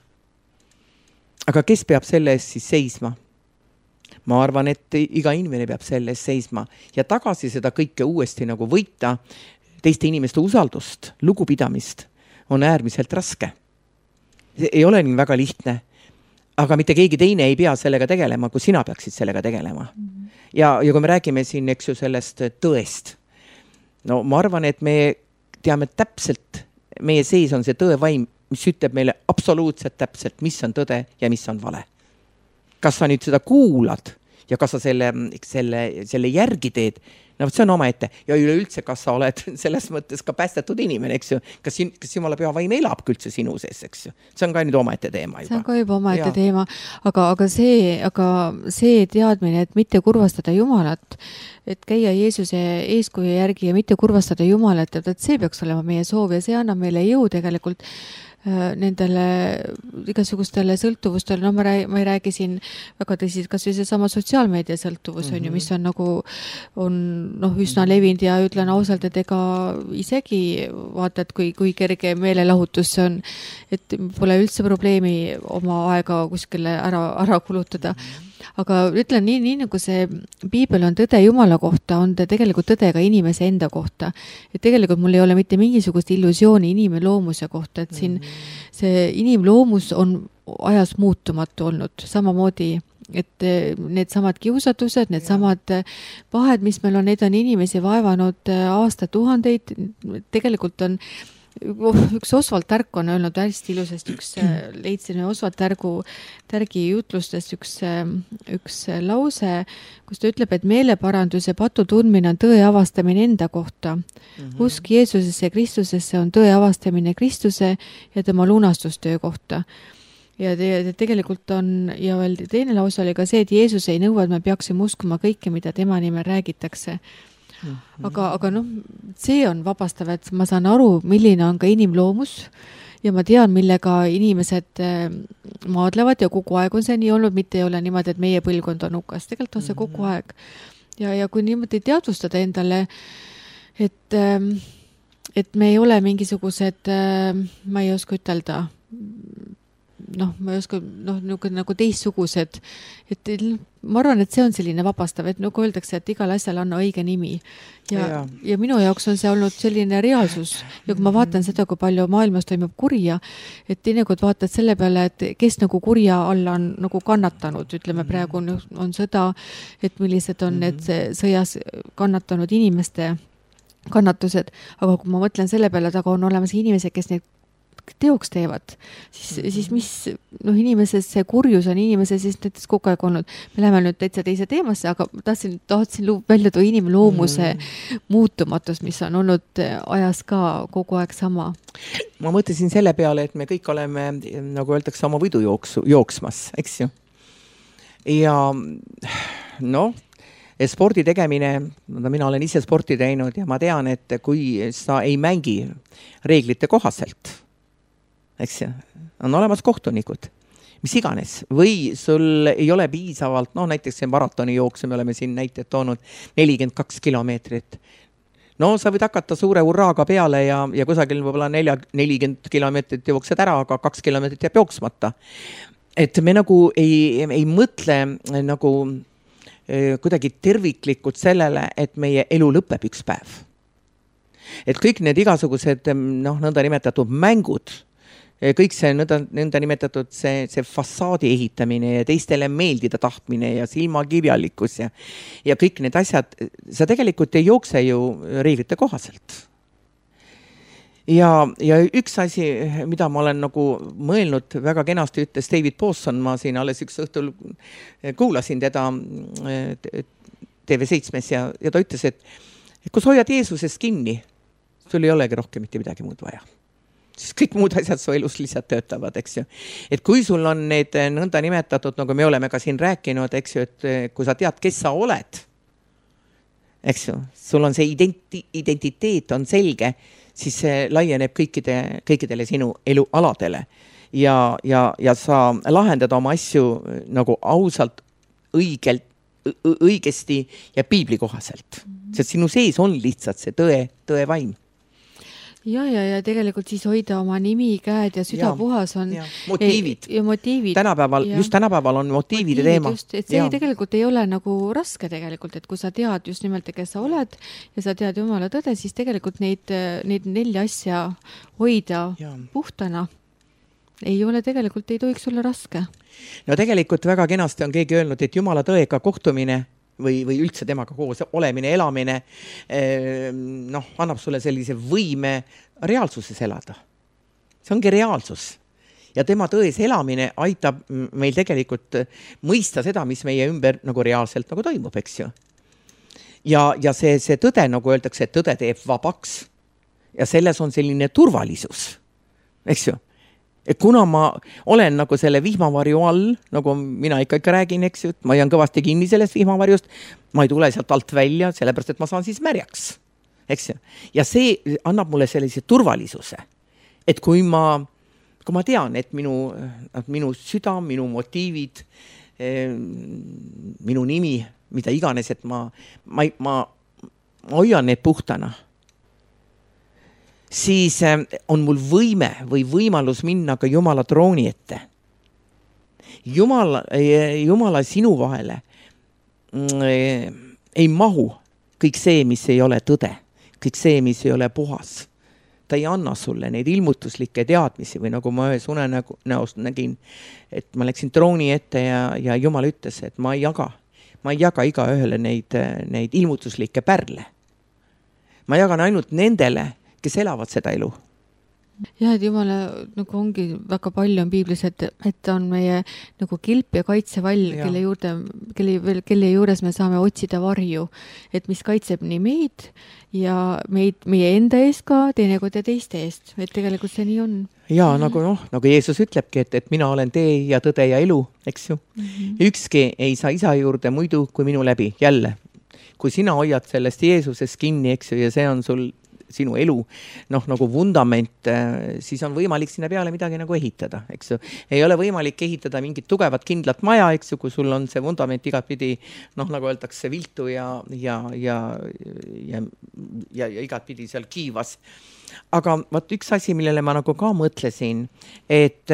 Aga kes peab selle eest siis seisma? Ma arvan, et iga inimene peab selle eest seisma ja tagasi seda kõike uuesti nagu võita, teiste inimeste usaldust, lugupidamist on äärmiselt raske. See ei ole nii väga lihtne, aga mitte keegi teine ei pea sellega tegelema, kui sina peaksid sellega tegelema. Ja kui me räägime siin, eks ju, sellest tõest, ma arvan, et me teame täpselt, meie sees on see tõevaim, mis ütleb meile absoluutselt täpselt, mis on tõde ja mis on vale. Kas sa nüüd seda kuulad ja kas sa selle järgi teed, see on omaette. Ja üleüldse, kas sa oled selles mõttes ka päästetud inimene, eks ju. Kas Jumala püha vaim elab üldse sinu sees, eks ju. See on ka nüüd omaette teema juba. See on ka juba omaette teema, aga see teadmine, et mitte kurvastada Jumalat, et käia Jeesuse eeskuju järgi ja mitte kurvastada Jumalat, et see peaks olema meie soov ja see annab meile jõu tegelikult nendele igasugustele sõltuvustele, ma ei räägi siin väga tõsiselt, kas või see sama sotsiaalmeedia sõltuvus on ju, mis on nagu üsna levinud ja ütlen ausalt, et ega isegi vaatad, kui kerge meelelahutus see on, et pole üldse probleemi oma aega kuskile ära kulutada. Aga ütlen nii nagu see Piibel on tõde Jumala kohta, on ta tegelikult tõde ka inimese enda kohta. Et tegelikult mul ei ole mitte mingisugust illusiooni inimloomuse kohta, et siin see inimloomus on ajas muutumatu olnud. Samamoodi, et need samad kiusatused, need samad pahed, mis meil on, need on inimesi vaevanud aastatuhandeid, tegelikult on üks Oswald Tärk on öelnud hästi ilusasti, leidsin Oswald Tärgi jutlustest üks lause, kus ta ütleb, et meeleparanduse patu tundmine on tõe avastamine enda kohta. Usk Jeesusesse ja Kristusesse on tõe avastamine Kristuse ja tema lunastustöö kohta. Ja tegelikult on, ja veel teine lause oli ka see, et Jeesus ei nõua, et me peaksime uskuma kõike, mida tema nimel räägitakse. aga noh, see on vabastav, et ma saan aru, milline on ka inimloomus ja ma tean, millega inimesed maadlevad ja kogu aeg on see nii olnud, mitte ei ole niimoodi, et meie põlvkond on hukas, tegelikult on see kogu aeg. Ja kui niimoodi teadvustada endale, et me ei ole mingisugused, ma ei oska ütelda, ma ei oska, nagu teistsugused, et ma arvan, et see on selline vabastav, et nagu öeldakse, et igal asjal anna õige nimi. Ja minu jaoks on see olnud selline reaalsus. Ja kui ma vaatan seda, kui palju maailmas toimub kurja, et teinekord vaatad selle peale, et kes nagu kurja alla on nagu kannatanud, ütleme praegu on sõda, et millised on need sõjas kannatanud inimeste kannatused, aga kui ma mõtlen selle peale, et aga on olemas inimesed, kes neid teoks teevad, siis mis, inimeses see kurjus on inimeses siis näiteks kogu aeg olnud. Me läheme nüüd täitsa teise teemasse, aga tahtsin välja tuua inimloomuse muutumatus, mis on olnud ajas ka kogu aeg sama. Ma mõtlesin selle peale, et me kõik oleme, nagu öeldakse, oma võidu jooksmas, eks ju? Ja spordi tegemine, mina olen ise sporti teinud ja ma tean, et kui sa ei mängi reeglite kohaselt, eks ju, on olemas kohtunikud, mis iganes, või sul ei ole piisavalt, näiteks see maratoni jooksu, me oleme siin näited toonud 42 kilomeetrit. Sa võid hakata suure urraaga peale ja kusagil võib-olla 40 kilomeetrit jooksed ära, aga 2 kilomeetrit jääb jooksmata. Et me nagu ei mõtle nagu kuidagi terviklikult sellele, et meie elu lõpeb üks päev. Et kõik need igasugused nõnda nimetatud mängud, kõik see nõnda nimetatud see fassaadi ehitamine ja teistele meeldida tahtmine ja silmakirjalikkus ja kõik need asjad, sa tegelikult ei jookse ju reeglite kohaselt. Ja üks asi, mida ma olen nagu mõelnud, väga kenasti ütles David Pawson, ma siin alles üks õhtul kuulasin teda TV7 ja ta ütles, et kui sa hoiad Jeesusest kinni, sul ei olegi rohkem mitte midagi muud vaja. Siis kõik muud asjad su elus lihtsalt töötavad, eks ju. Et kui sul on need nõnda nimetatud, nagu me oleme ka siin rääkinud, eks ju, et kui sa tead, kes sa oled, eks ju, sul on see identiteet on selge, siis see laieneb kõikidele sinu elualadele ja sa lahendad oma asju nagu ausalt, õigesti ja piibli kohaselt. Sest sinu sees on lihtsalt see tõe vaim. Ja tegelikult siis hoida oma nimi, käed ja süda puhas on motiivid. Ja motiivid. Just tänapäeval on motiivide teema. Just, et see tegelikult ei ole nagu raske tegelikult, et kui sa tead just nimelt, kes sa oled ja sa tead Jumala tõde, siis tegelikult neid 4 asja hoida puhtana ei ole tegelikult, ei tohiks olla raske. Tegelikult väga kenasti on keegi öelnud, et Jumala tõega kohtumine või üldse temaga koos olemine, elamine, annab sulle sellise võime reaalsuses elada. See ongi reaalsus. Ja tema tões elamine aitab meil tegelikult mõista seda, mis meie ümber nagu reaalselt nagu toimub, eks ju. Ja see tõde, nagu öeldakse, et tõde teeb vabaks ja selles on selline turvalisus, eks ju. Et kuna ma olen nagu selle vihmavarju all, nagu mina ikka räägin, eks ju, ma jään kõvasti kinni sellest vihmavarjust, ma ei tule sealt alt välja, sellepärast, et ma saan siis märjaks, eks ju. Ja see annab mulle sellise turvalisuse, et kui ma tean, et minu süda, minu motiivid, minu nimi, mida iganes, et ma hoian need puhtana, siis on mul võime või võimalus minna ka Jumala trooni ette. Jumala sinu vahele ei mahu kõik see, mis ei ole tõde, kõik see, mis ei ole puhas. Ta ei anna sulle neid ilmutuslikke teadmisi või nagu ma ühes unenäost nägin, et ma läksin trooni ette ja Jumal ütles, et ma ei jaga iga ühele neid ilmutuslikke pärle. Ma jagan ainult nendele, kes elavad seda elu. Ja, et Jumala nagu ongi väga palju on piiblis, et on meie nagu kilp ja kaitsevall, kelle juures me saame otsida varju, et mis kaitseb nii meid ja meie enda eest ka, teinekord ja teiste eest, et tegelikult see nii on. Ja nagu Jeesus ütlebki, et mina olen tee ja tõde ja elu, eks ju. Ükski ei saa isa juurde muidu kui minu läbi, jälle. kui sina hoiad sellest Jeesusest kinni, eks ju, ja see on sul sinu elu, noh, nagu vundament, siis on võimalik sinna peale midagi nagu ehitada, eks ju. Ei ole võimalik ehitada mingit tugevat kindlat maja, eks ju, kui sul on see vundament igatpidi, noh, nagu öeldakse, viltu ja igatpidi seal kiivas. Aga vaat üks asi, millele ma nagu ka mõtlesin, et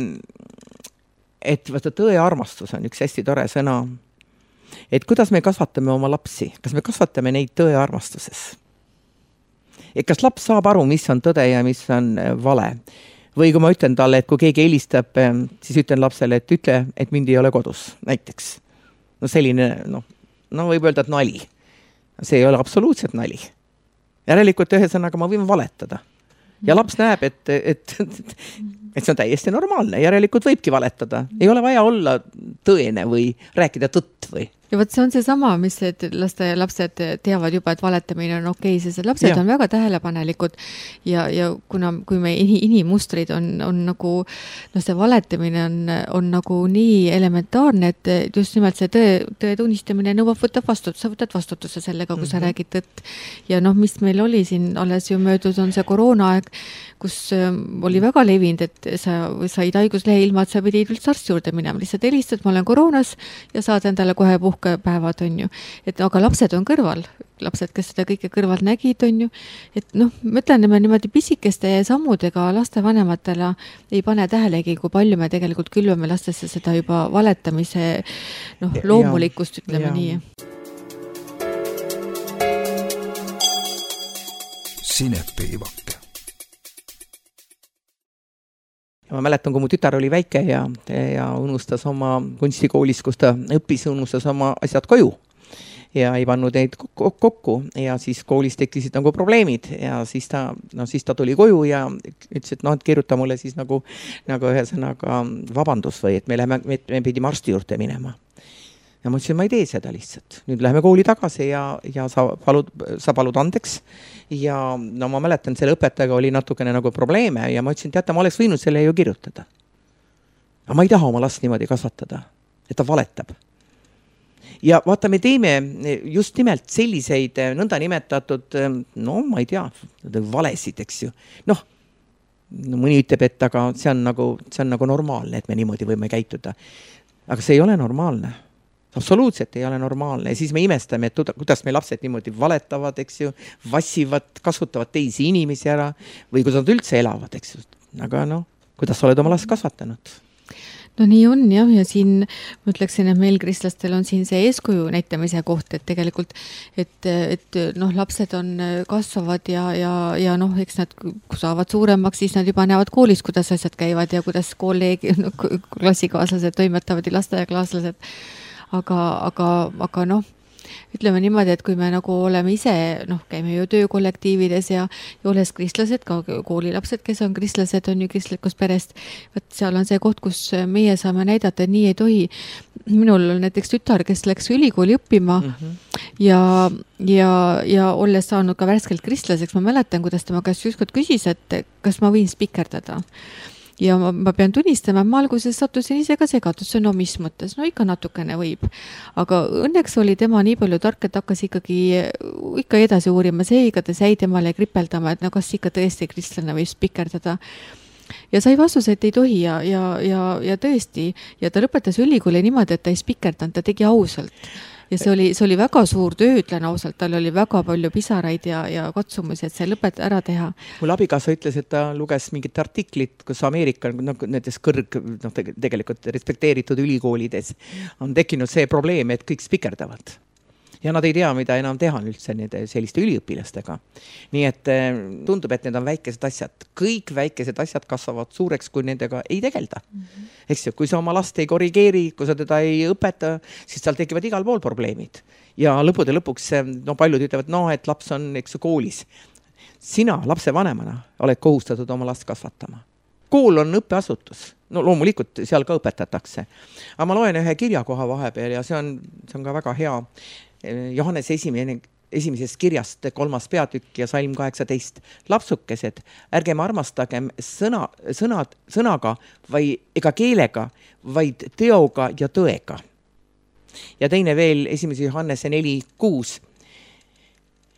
vaata, tõe armastus on üks hästi tore sõna. Et kuidas me kasvatame oma lapsi? Kas me kasvatame neid tõe armastuses? Et kas laps saab aru, mis on tõde ja mis on vale? Või kui ma ütlen talle, et kui keegi helistab, siis ütlen lapsele, et ütle, et mind ei ole kodus, näiteks. No selline, no võib öelda, et nali. See ei ole absoluutselt nali. Järelikult ühesõnaga ma võin valetada. Ja laps näeb, et see on täiesti normaalne. Järelikult võibki valetada. Ei ole vaja olla tõene või rääkida tõtt või. Ja võt see on see sama, mis lapsed teavad juba, et valetamine on okei, sest lapsed on väga tähelepanelikud ja kui me inimustrid on nagu, see valetamine on nagu nii elementaarne, et just nimelt see tõe tunnistamine nõuab sa võtad vastutuse sellega, kui sa räägid tõtt. Ja mis meil oli siin alles ju möödus, on see koroonaaeg, kus oli väga levinud, et sa said haiguslehe ilma, et sa pidid üldse arsti juurde minema. Lihtsalt helistad, ma olen koroonas ja saad endale kohe puhkepäevad, on ju. Aga lapsed on kõrval. Lapsed, kes seda kõike kõrval nägid, on ju. Et mõtlen niimoodi pisikeste sammudega lastevanematele ei pane tähelegi, kui palju me tegelikult külvame lastesse seda juba valetamise loomulikust, ütleme nii. Sinepiivake. Ma mäletan, kui mu tütar oli väike ja unustas oma kunstikoolis, kus ta õppis, unustas oma asjad koju ja ei pannud neid kokku ja siis koolis tekkisid nagu probleemid ja siis ta tuli koju ja ütles, et kirjuta mulle siis nagu ühesõnaga vabandus või et me pidime arsti juurde minema. Ja ma ütlesin, ma ei tee seda lihtsalt. Nüüd läheme kooli tagasi ja sa palud andeks. Ja ma mäletan, selle õpetajaga oli natukene nagu probleeme ja ma ütlesin, teate, ma oleks võinud selle ju kirjutada. Aga ma ei taha oma last niimoodi kasvatada, et ta valetab. Ja vaata, me teeme just nimelt selliseid nõnda nimetatud, ma ei tea, valesid, eks ju. Mõni ütleb, et aga see on nagu normaalne, et me niimoodi võime käituda. Aga see ei ole normaalne. Absoluutselt ei ole normaalne ja siis me imestame, et kuidas me lapsed niimoodi valetavad, eks ju, vassivad, kasutavad teisi inimesi ära või kuidas nad üldse elavad, eks ju. Aga kuidas sa oled oma last kasvatanud? Nii on jah, ja siin ma ütleksin, et meil kristlastel on siin see eeskuju näitamise koht, et tegelikult, et lapsed on kasvavad ja eks nad saavad suuremaks, siis nad juba näevad koolis, kuidas asjad käivad ja kuidas klassikaaslased toimetavad ja lasteaiaklaaslased. Aga ütleme niimoodi, et kui me nagu oleme ise, käime ju töökollektiivides ja olles kristlased, ka koolilapsed, kes on kristlased, on ju kristlikust perest, seal on see koht, kus meie saame näidata, et nii ei tohi. Minul on näiteks tütar, kes läks ülikooli õppima ja olles saanud ka värskelt kristlaseks, ma mäletan, kuidas tema käest ükskord küsis, et kas ma võin spikerdada. Ja ma pean tunnistama, et ma alguses sattusin ise ka segadusse, mis mõttes, ikka natukene võib. Aga õnneks oli tema nii palju tark, et hakkas ikka edasi uurima, see igatahes jäi temale kripeldama, et kas ikka tõesti kristlane võib spikerdada. Ja sai vastus, et ei tohi ja tõesti, ja ta lõpetas ülikooli niimoodi, et ta ei spikerdanud, ta tegi ausalt. Ja see oli väga suur töö, ütlen ausalt, tal oli väga palju pisaraid ja katsumusi, et see lõpet ära teha. Mul abikaasa ütles, et ta luges mingit artiklit, kus Ameerika, nendes tegelikult respekteeritud ülikoolides on tekkinud see probleem, et kõik spikerdavad. Ja nad ei tea, mida enam teha üldse selliste üliõpilastega. Nii et tundub, et need on väikesed asjad. Kõik väikesed asjad kasvavad suureks, kui nendega ei tegelda. Eks ju, kui sa oma last ei korrigeeri, kui sa teda ei õpeta, siis tal tekivad igal pool probleemid. Ja lõpude lõpuks paljud ütlevad, et laps on koolis. Sina lapsevanemana oled kohustatud oma last kasvatama. Kool on õppeasutus. Loomulikult seal ka õpetatakse. Aga ma loen ühe kirjakoha vahepeal ja see on ka väga hea. Johannes esimesest kirjast 3. peatükk ja salm 18. Lapsukesed, ärgem armastagem sõnaga ega keelega, vaid teoga ja tõega. Ja teine veel 1. Johannese 4.6.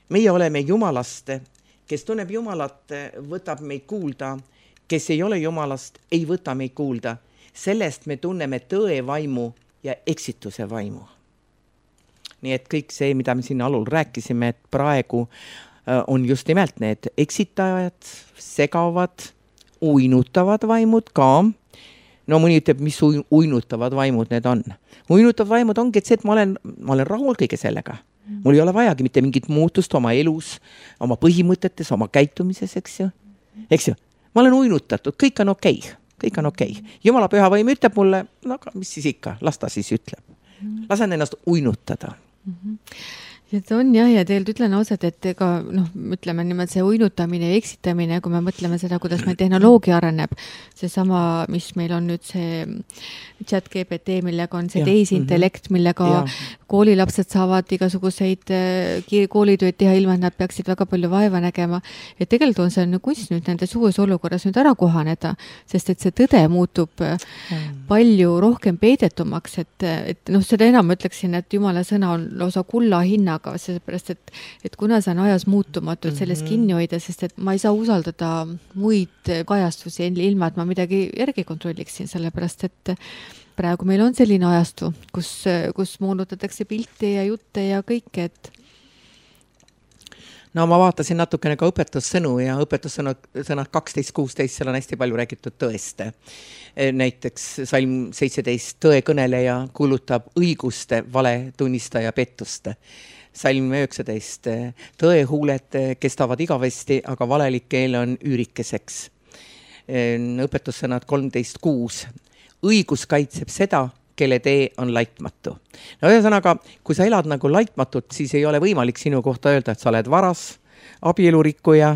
meie oleme Jumalast, kes tunneb Jumalat, võtab meid kuulda, kes ei ole Jumalast, ei võta meid kuulda. Sellest me tunneme tõe vaimu ja eksituse vaimu. Nii et kõik see, mida me siin alul rääkisime, et praegu on just nimelt need eksitajad, segavad, uinutavad vaimud ka. No mõni ütleb, mis uinutavad vaimud need on. Uinutavad vaimud ongi, et see, et ma olen rahul kõige sellega. Mul ei ole vajagi mitte mingit muutust oma elus, oma põhimõtetes, oma käitumises, eks ju. Eks ju, ma olen uinutatud, kõik on okei. Kõik on okei. Jumala püha vaim ütleb mulle, no aga mis siis ikka, las ta siis ütleb. Lasen ennast uinutada. Ja ta on jah, ja tegelikult ütlen ausalt, et ega ütleme nimelt see uinutamine ja eksitamine, kui me mõtleme seda, kuidas meil tehnoloogia areneb, see sama, mis meil on nüüd see chat GPT, millega on see tehisintellekt, millega koolilapsed saavad igasuguseid koolitööd teha ilma, et nad peaksid väga palju vaeva nägema. Et tegelikult on see kunst nüüd nendes uues olukorras nüüd ära kohaneda, sest et see tõde muutub palju rohkem peidetumaks, et seda enam ütleksin, et Jumala sõna on lausa kulla hinnaga, sellepärast, et kuna see on ajas muutumatu, et sellest kinni hoida, sest et ma ei saa usaldada muid kajastusi ilma, et ma midagi järgi kontrolliksin, sellepärast, et praegu meil on selline ajastu, kus moonutatakse pilte ja jutte ja kõike, et no ma vaatasin natukene ka õpetussõnu ja õpetussõnad 12.16, seal on hästi palju räägitud tõest. Näiteks salm 17, tõe kõneleja kuulutab õiguste, vale tunnistaja pettust. Salm 19, tõe huuled kestavad igavesti, aga valelik keel on üürikeseks. Õpetussõnad 13.6, õigus kaitseb seda, kelle tee on laitmatu. No ühesõnaga, kui sa elad nagu laitmatut, siis ei ole võimalik sinu kohta öelda, et sa oled varas, abielurikkuja,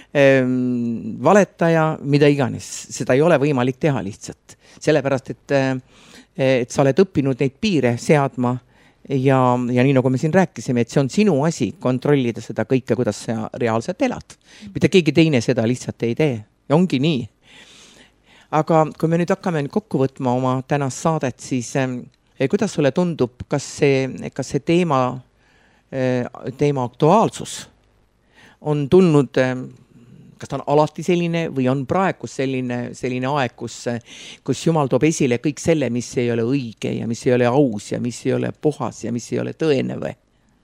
valetaja, mida iganes. Seda ei ole võimalik teha lihtsalt. Sellepärast, et sa oled õppinud neid piire seadma ja nii nagu me siin rääkisime, et see on sinu asi kontrollida seda kõike, kuidas sa reaalselt elad. Mitte keegi teine seda lihtsalt ei tee. Ja ongi nii. Aga kui me nüüd hakkame kokku võtma oma tänast saadet, siis kuidas sulle tundub, kas see teema aktuaalsus on tulnud, kas ta on alati selline või on praegu selline aeg, kus Jumal toob esile kõik selle, mis ei ole õige ja mis ei ole aus ja mis ei ole puhas ja mis ei ole tõene või?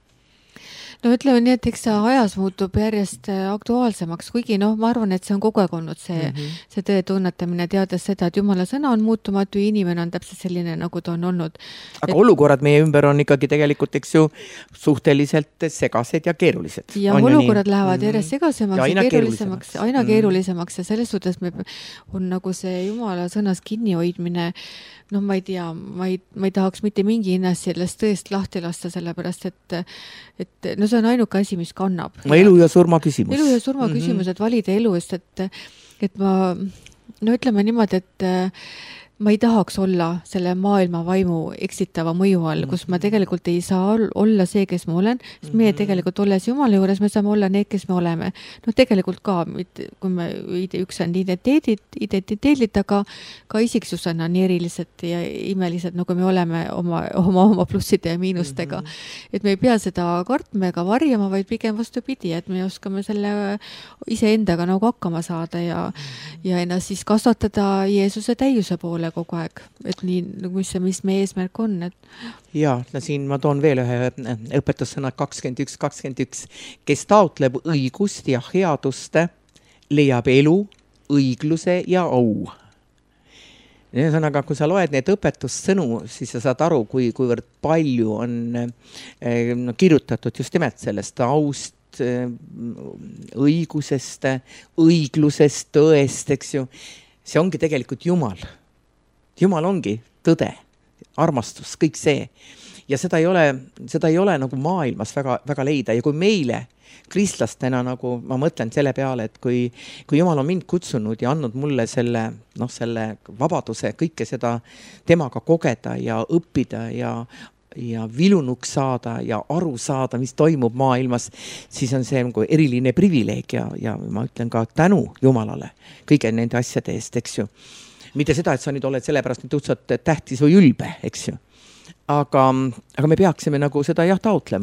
No ütleme nii, et eks see ajas muutub järjest aktuaalsemaks, kuigi ma arvan, et see on kogu aeg olnud see tõe tunnetamine, teades seda, et Jumala sõna on muutumatu ja inimene on täpselt selline, nagu ta on olnud. Aga olukorrad meie ümber on ikkagi tegelikult, eks ju, suhteliselt segased ja keerulised. Ja on olukorrad lähevad järjest segasemaks ja keerulisemaks, aina keerulisemaks ja selles suhtes on nagu see Jumala sõnas kinnihoidmine, ma ei tea, ma ei tahaks mitte mingi hinnast sellest tõest lahti lasta, sellepärast, et see on ainuke asi, mis kannab. Elu ja surma küsimus. Elu ja surma küsimus, et valida elu eest, et ma, ütleme niimoodi, et ma ei tahaks olla selle maailma vaimu eksitava mõju all, kus ma tegelikult ei saa olla see, kes ma olen, sest meie tegelikult olles Jumala juures, me saame olla need, kes me oleme. Tegelikult ka, kui me üks on identiteedid, aga ka isiksusena on erilised ja imelised, nagu me oleme oma plusside ja miinustega. Et me ei pea seda kartma ega varjama, vaid pigem vastupidi, et me oskame selle iseendaga nagu hakkama saada ja ennast siis kasvatada Jeesuse täiuse poole kogu aeg, et nii, mis meie eesmärk on. Ja, siin ma toon veel ühe õpetussõna 21, kes taotleb õigust ja headust, leiab elu, õigluse ja au. Ühesõnaga, kui sa loed need õpetussõnu, siis sa saad aru, kuivõrd palju on kirjutatud just nimelt sellest aust, õigusest, õiglusest, tõest, eks ju. See ongi tegelikult Jumal. Jumal ongi tõde, armastus, kõik see. Ja seda ei ole nagu maailmas väga leida. Ja kui meile kristlastena, nagu ma mõtlen selle peale, et kui Jumal on mind kutsunud ja andnud mulle selle vabaduse, kõike seda temaga kogeda ja õppida ja vilunuks saada ja aru saada, mis toimub maailmas, siis on see nagu eriline privileeg ja ma ütlen ka tänu Jumalale kõige nende asjade eest, eks ju. Mitte seda, et sa nüüd oled sellepärast nüüd õudselt tähtis või ülbe, eks ju. Aga me peaksime nagu seda taotlema.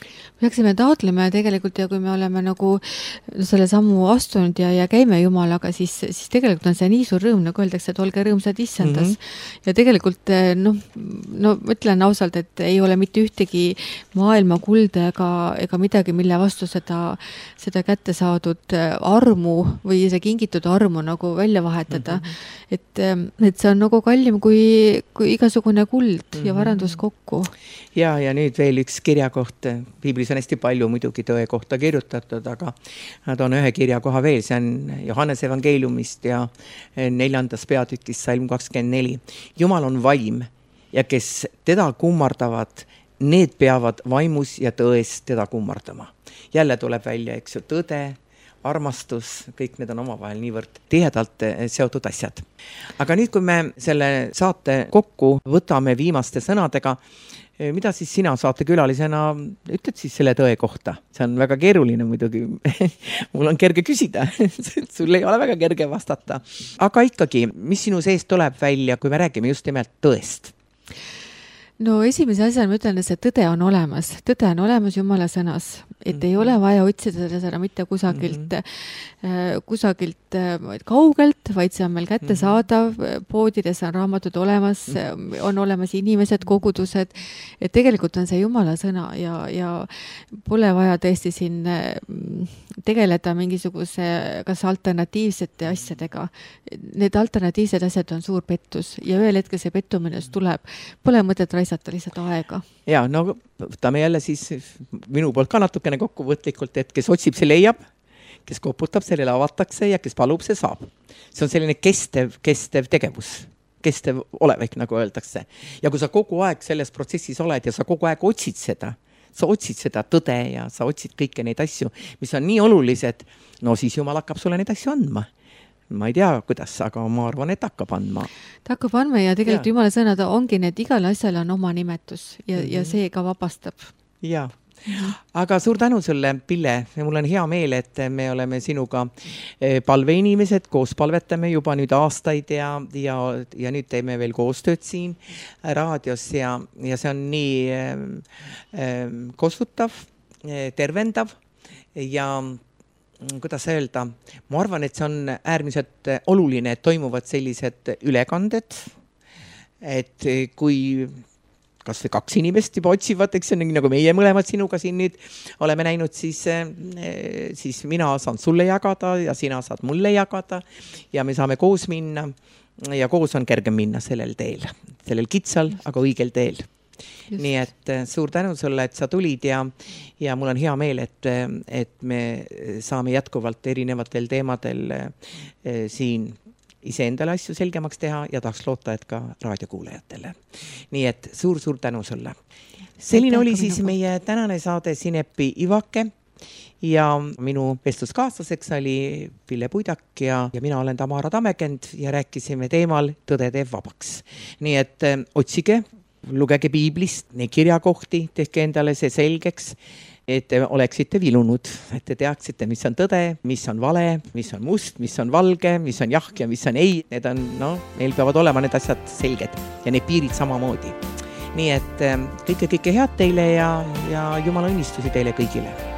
peaksime taotlema ja tegelikult ja kui me oleme nagu selle sammu astunud ja käime Jumalaga, siis tegelikult on see nii suur rõõm, nagu öeldakse, et olge rõõmsad issandas. Ja tegelikult, no ütlen ausalt, et ei ole mitte ühtegi maailma kulda ega midagi, mille vastu seda kätte saadud armu või see kingitud armu nagu välja vahetada. Et see on nagu kallim kui igasugune kuld ja varandus kokku. Ja nüüd veel üks kirjakoht. Piiblis on hästi palju muidugi tõe kohta kirjutatud, aga nad on ühe kirjakoha veel. See on Johannese evangeeliumist ja 4. peatükis salm 24. Jumal on vaim ja kes teda kummardavad, need peavad vaimus ja tões teda kummardama. Jälle tuleb välja, eks ju, tõde, armastus, kõik need on omavahel niivõrd tihedalt seotud asjad. Aga nüüd, kui me selle saate kokku võtame viimaste sõnadega, mida siis sina saatekülalisena ütled siis selle tõe kohta? See on väga keeruline muidugi. Mul on kerge küsida. Sul ei ole väga kerge vastata. Aga ikkagi, mis sinu seest tuleb välja, kui me räägime just nimelt tõest? No esimese asjana ma ütlen, et see tõde on olemas. Tõde on olemas Jumala sõnas. Et ei ole vaja otsida seda mitte kusagilt kaugelt, vaid see on meil kätte saadav. Poodides on raamatud olemas, on olemas inimesed, kogudused. Et tegelikult on see Jumala sõna ja pole vaja tõesti siin tegeleda mingisuguse kas alternatiivsete asjadega. Need alternatiivsed asjad on suur pettus ja ühel hetkel see pettuminest tuleb. Pole mõtet raisata lihtsalt aega. Ja, no võtame jälle siis minu poolt ka natukene kokkuvõtlikult, et kes otsib, see leiab, kes koputab, sellele avatakse ja kes palub, see saab. See on selline kestev tegevus, kestev olevik, nagu öeldakse. Ja kui sa kogu aeg selles protsessis oled ja sa kogu aeg otsid seda tõde ja sa otsid kõiki neid asju, mis on nii olulised, no siis Jumal hakkab sulle neid asju andma. Ma ei tea, kuidas, aga ma arvan, et hakkab andma. Ta hakkab andma ja tegelikult Jumala sõnad ongi need, igale asjale on oma nimetus ja see ka vabastab. Ja. Aga suur tänu sulle, Pille. Mul on hea meel, et me oleme sinuga palveinimesed, koos palvetame juba nüüd aastaid ja nüüd teeme veel koostööd siin raadios ja see on nii kosutav, tervendav ja kuidas öelda, ma arvan, et see on äärmiselt oluline, et toimuvad sellised ülekanded, et kui kas või 2 inimest juba otsivad, eks see on nagu meie mõlemad sinuga siin nüüd oleme näinud, siis mina saan sulle jagada ja sina saad mulle jagada ja me saame koos minna ja koos on kergem minna sellel teel, sellel kitsal, aga õigel teel. Just. Nii et suur tänu sulle, et sa tulid ja mul on hea meel, et me saame jätkuvalt erinevatel teemadel siin iseendale asju selgemaks teha ja tahaks loota, et ka raadiokuulajatele. Nii et suur tänu sulle. Selline oli siis meie tänane saade Sinepi Ivake ja minu vestluskaaslaseks oli Pille Puidak ja mina olen Tamara Tamekend ja rääkisime teemal Tõde teeb vabaks. Nii et otsige, lugege piiblist, neid kirjakohti, tehke endale see selgeks, et te oleksite vilunud, et te teaksite, mis on tõde, mis on vale, mis on must, mis on valge, mis on jah ja mis on ei. Need on, meil peavad olema need asjad selged ja need piirid samamoodi. Nii et kõike head teile ja Jumala õnnistusi teile kõigile.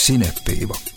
Sinepiiva.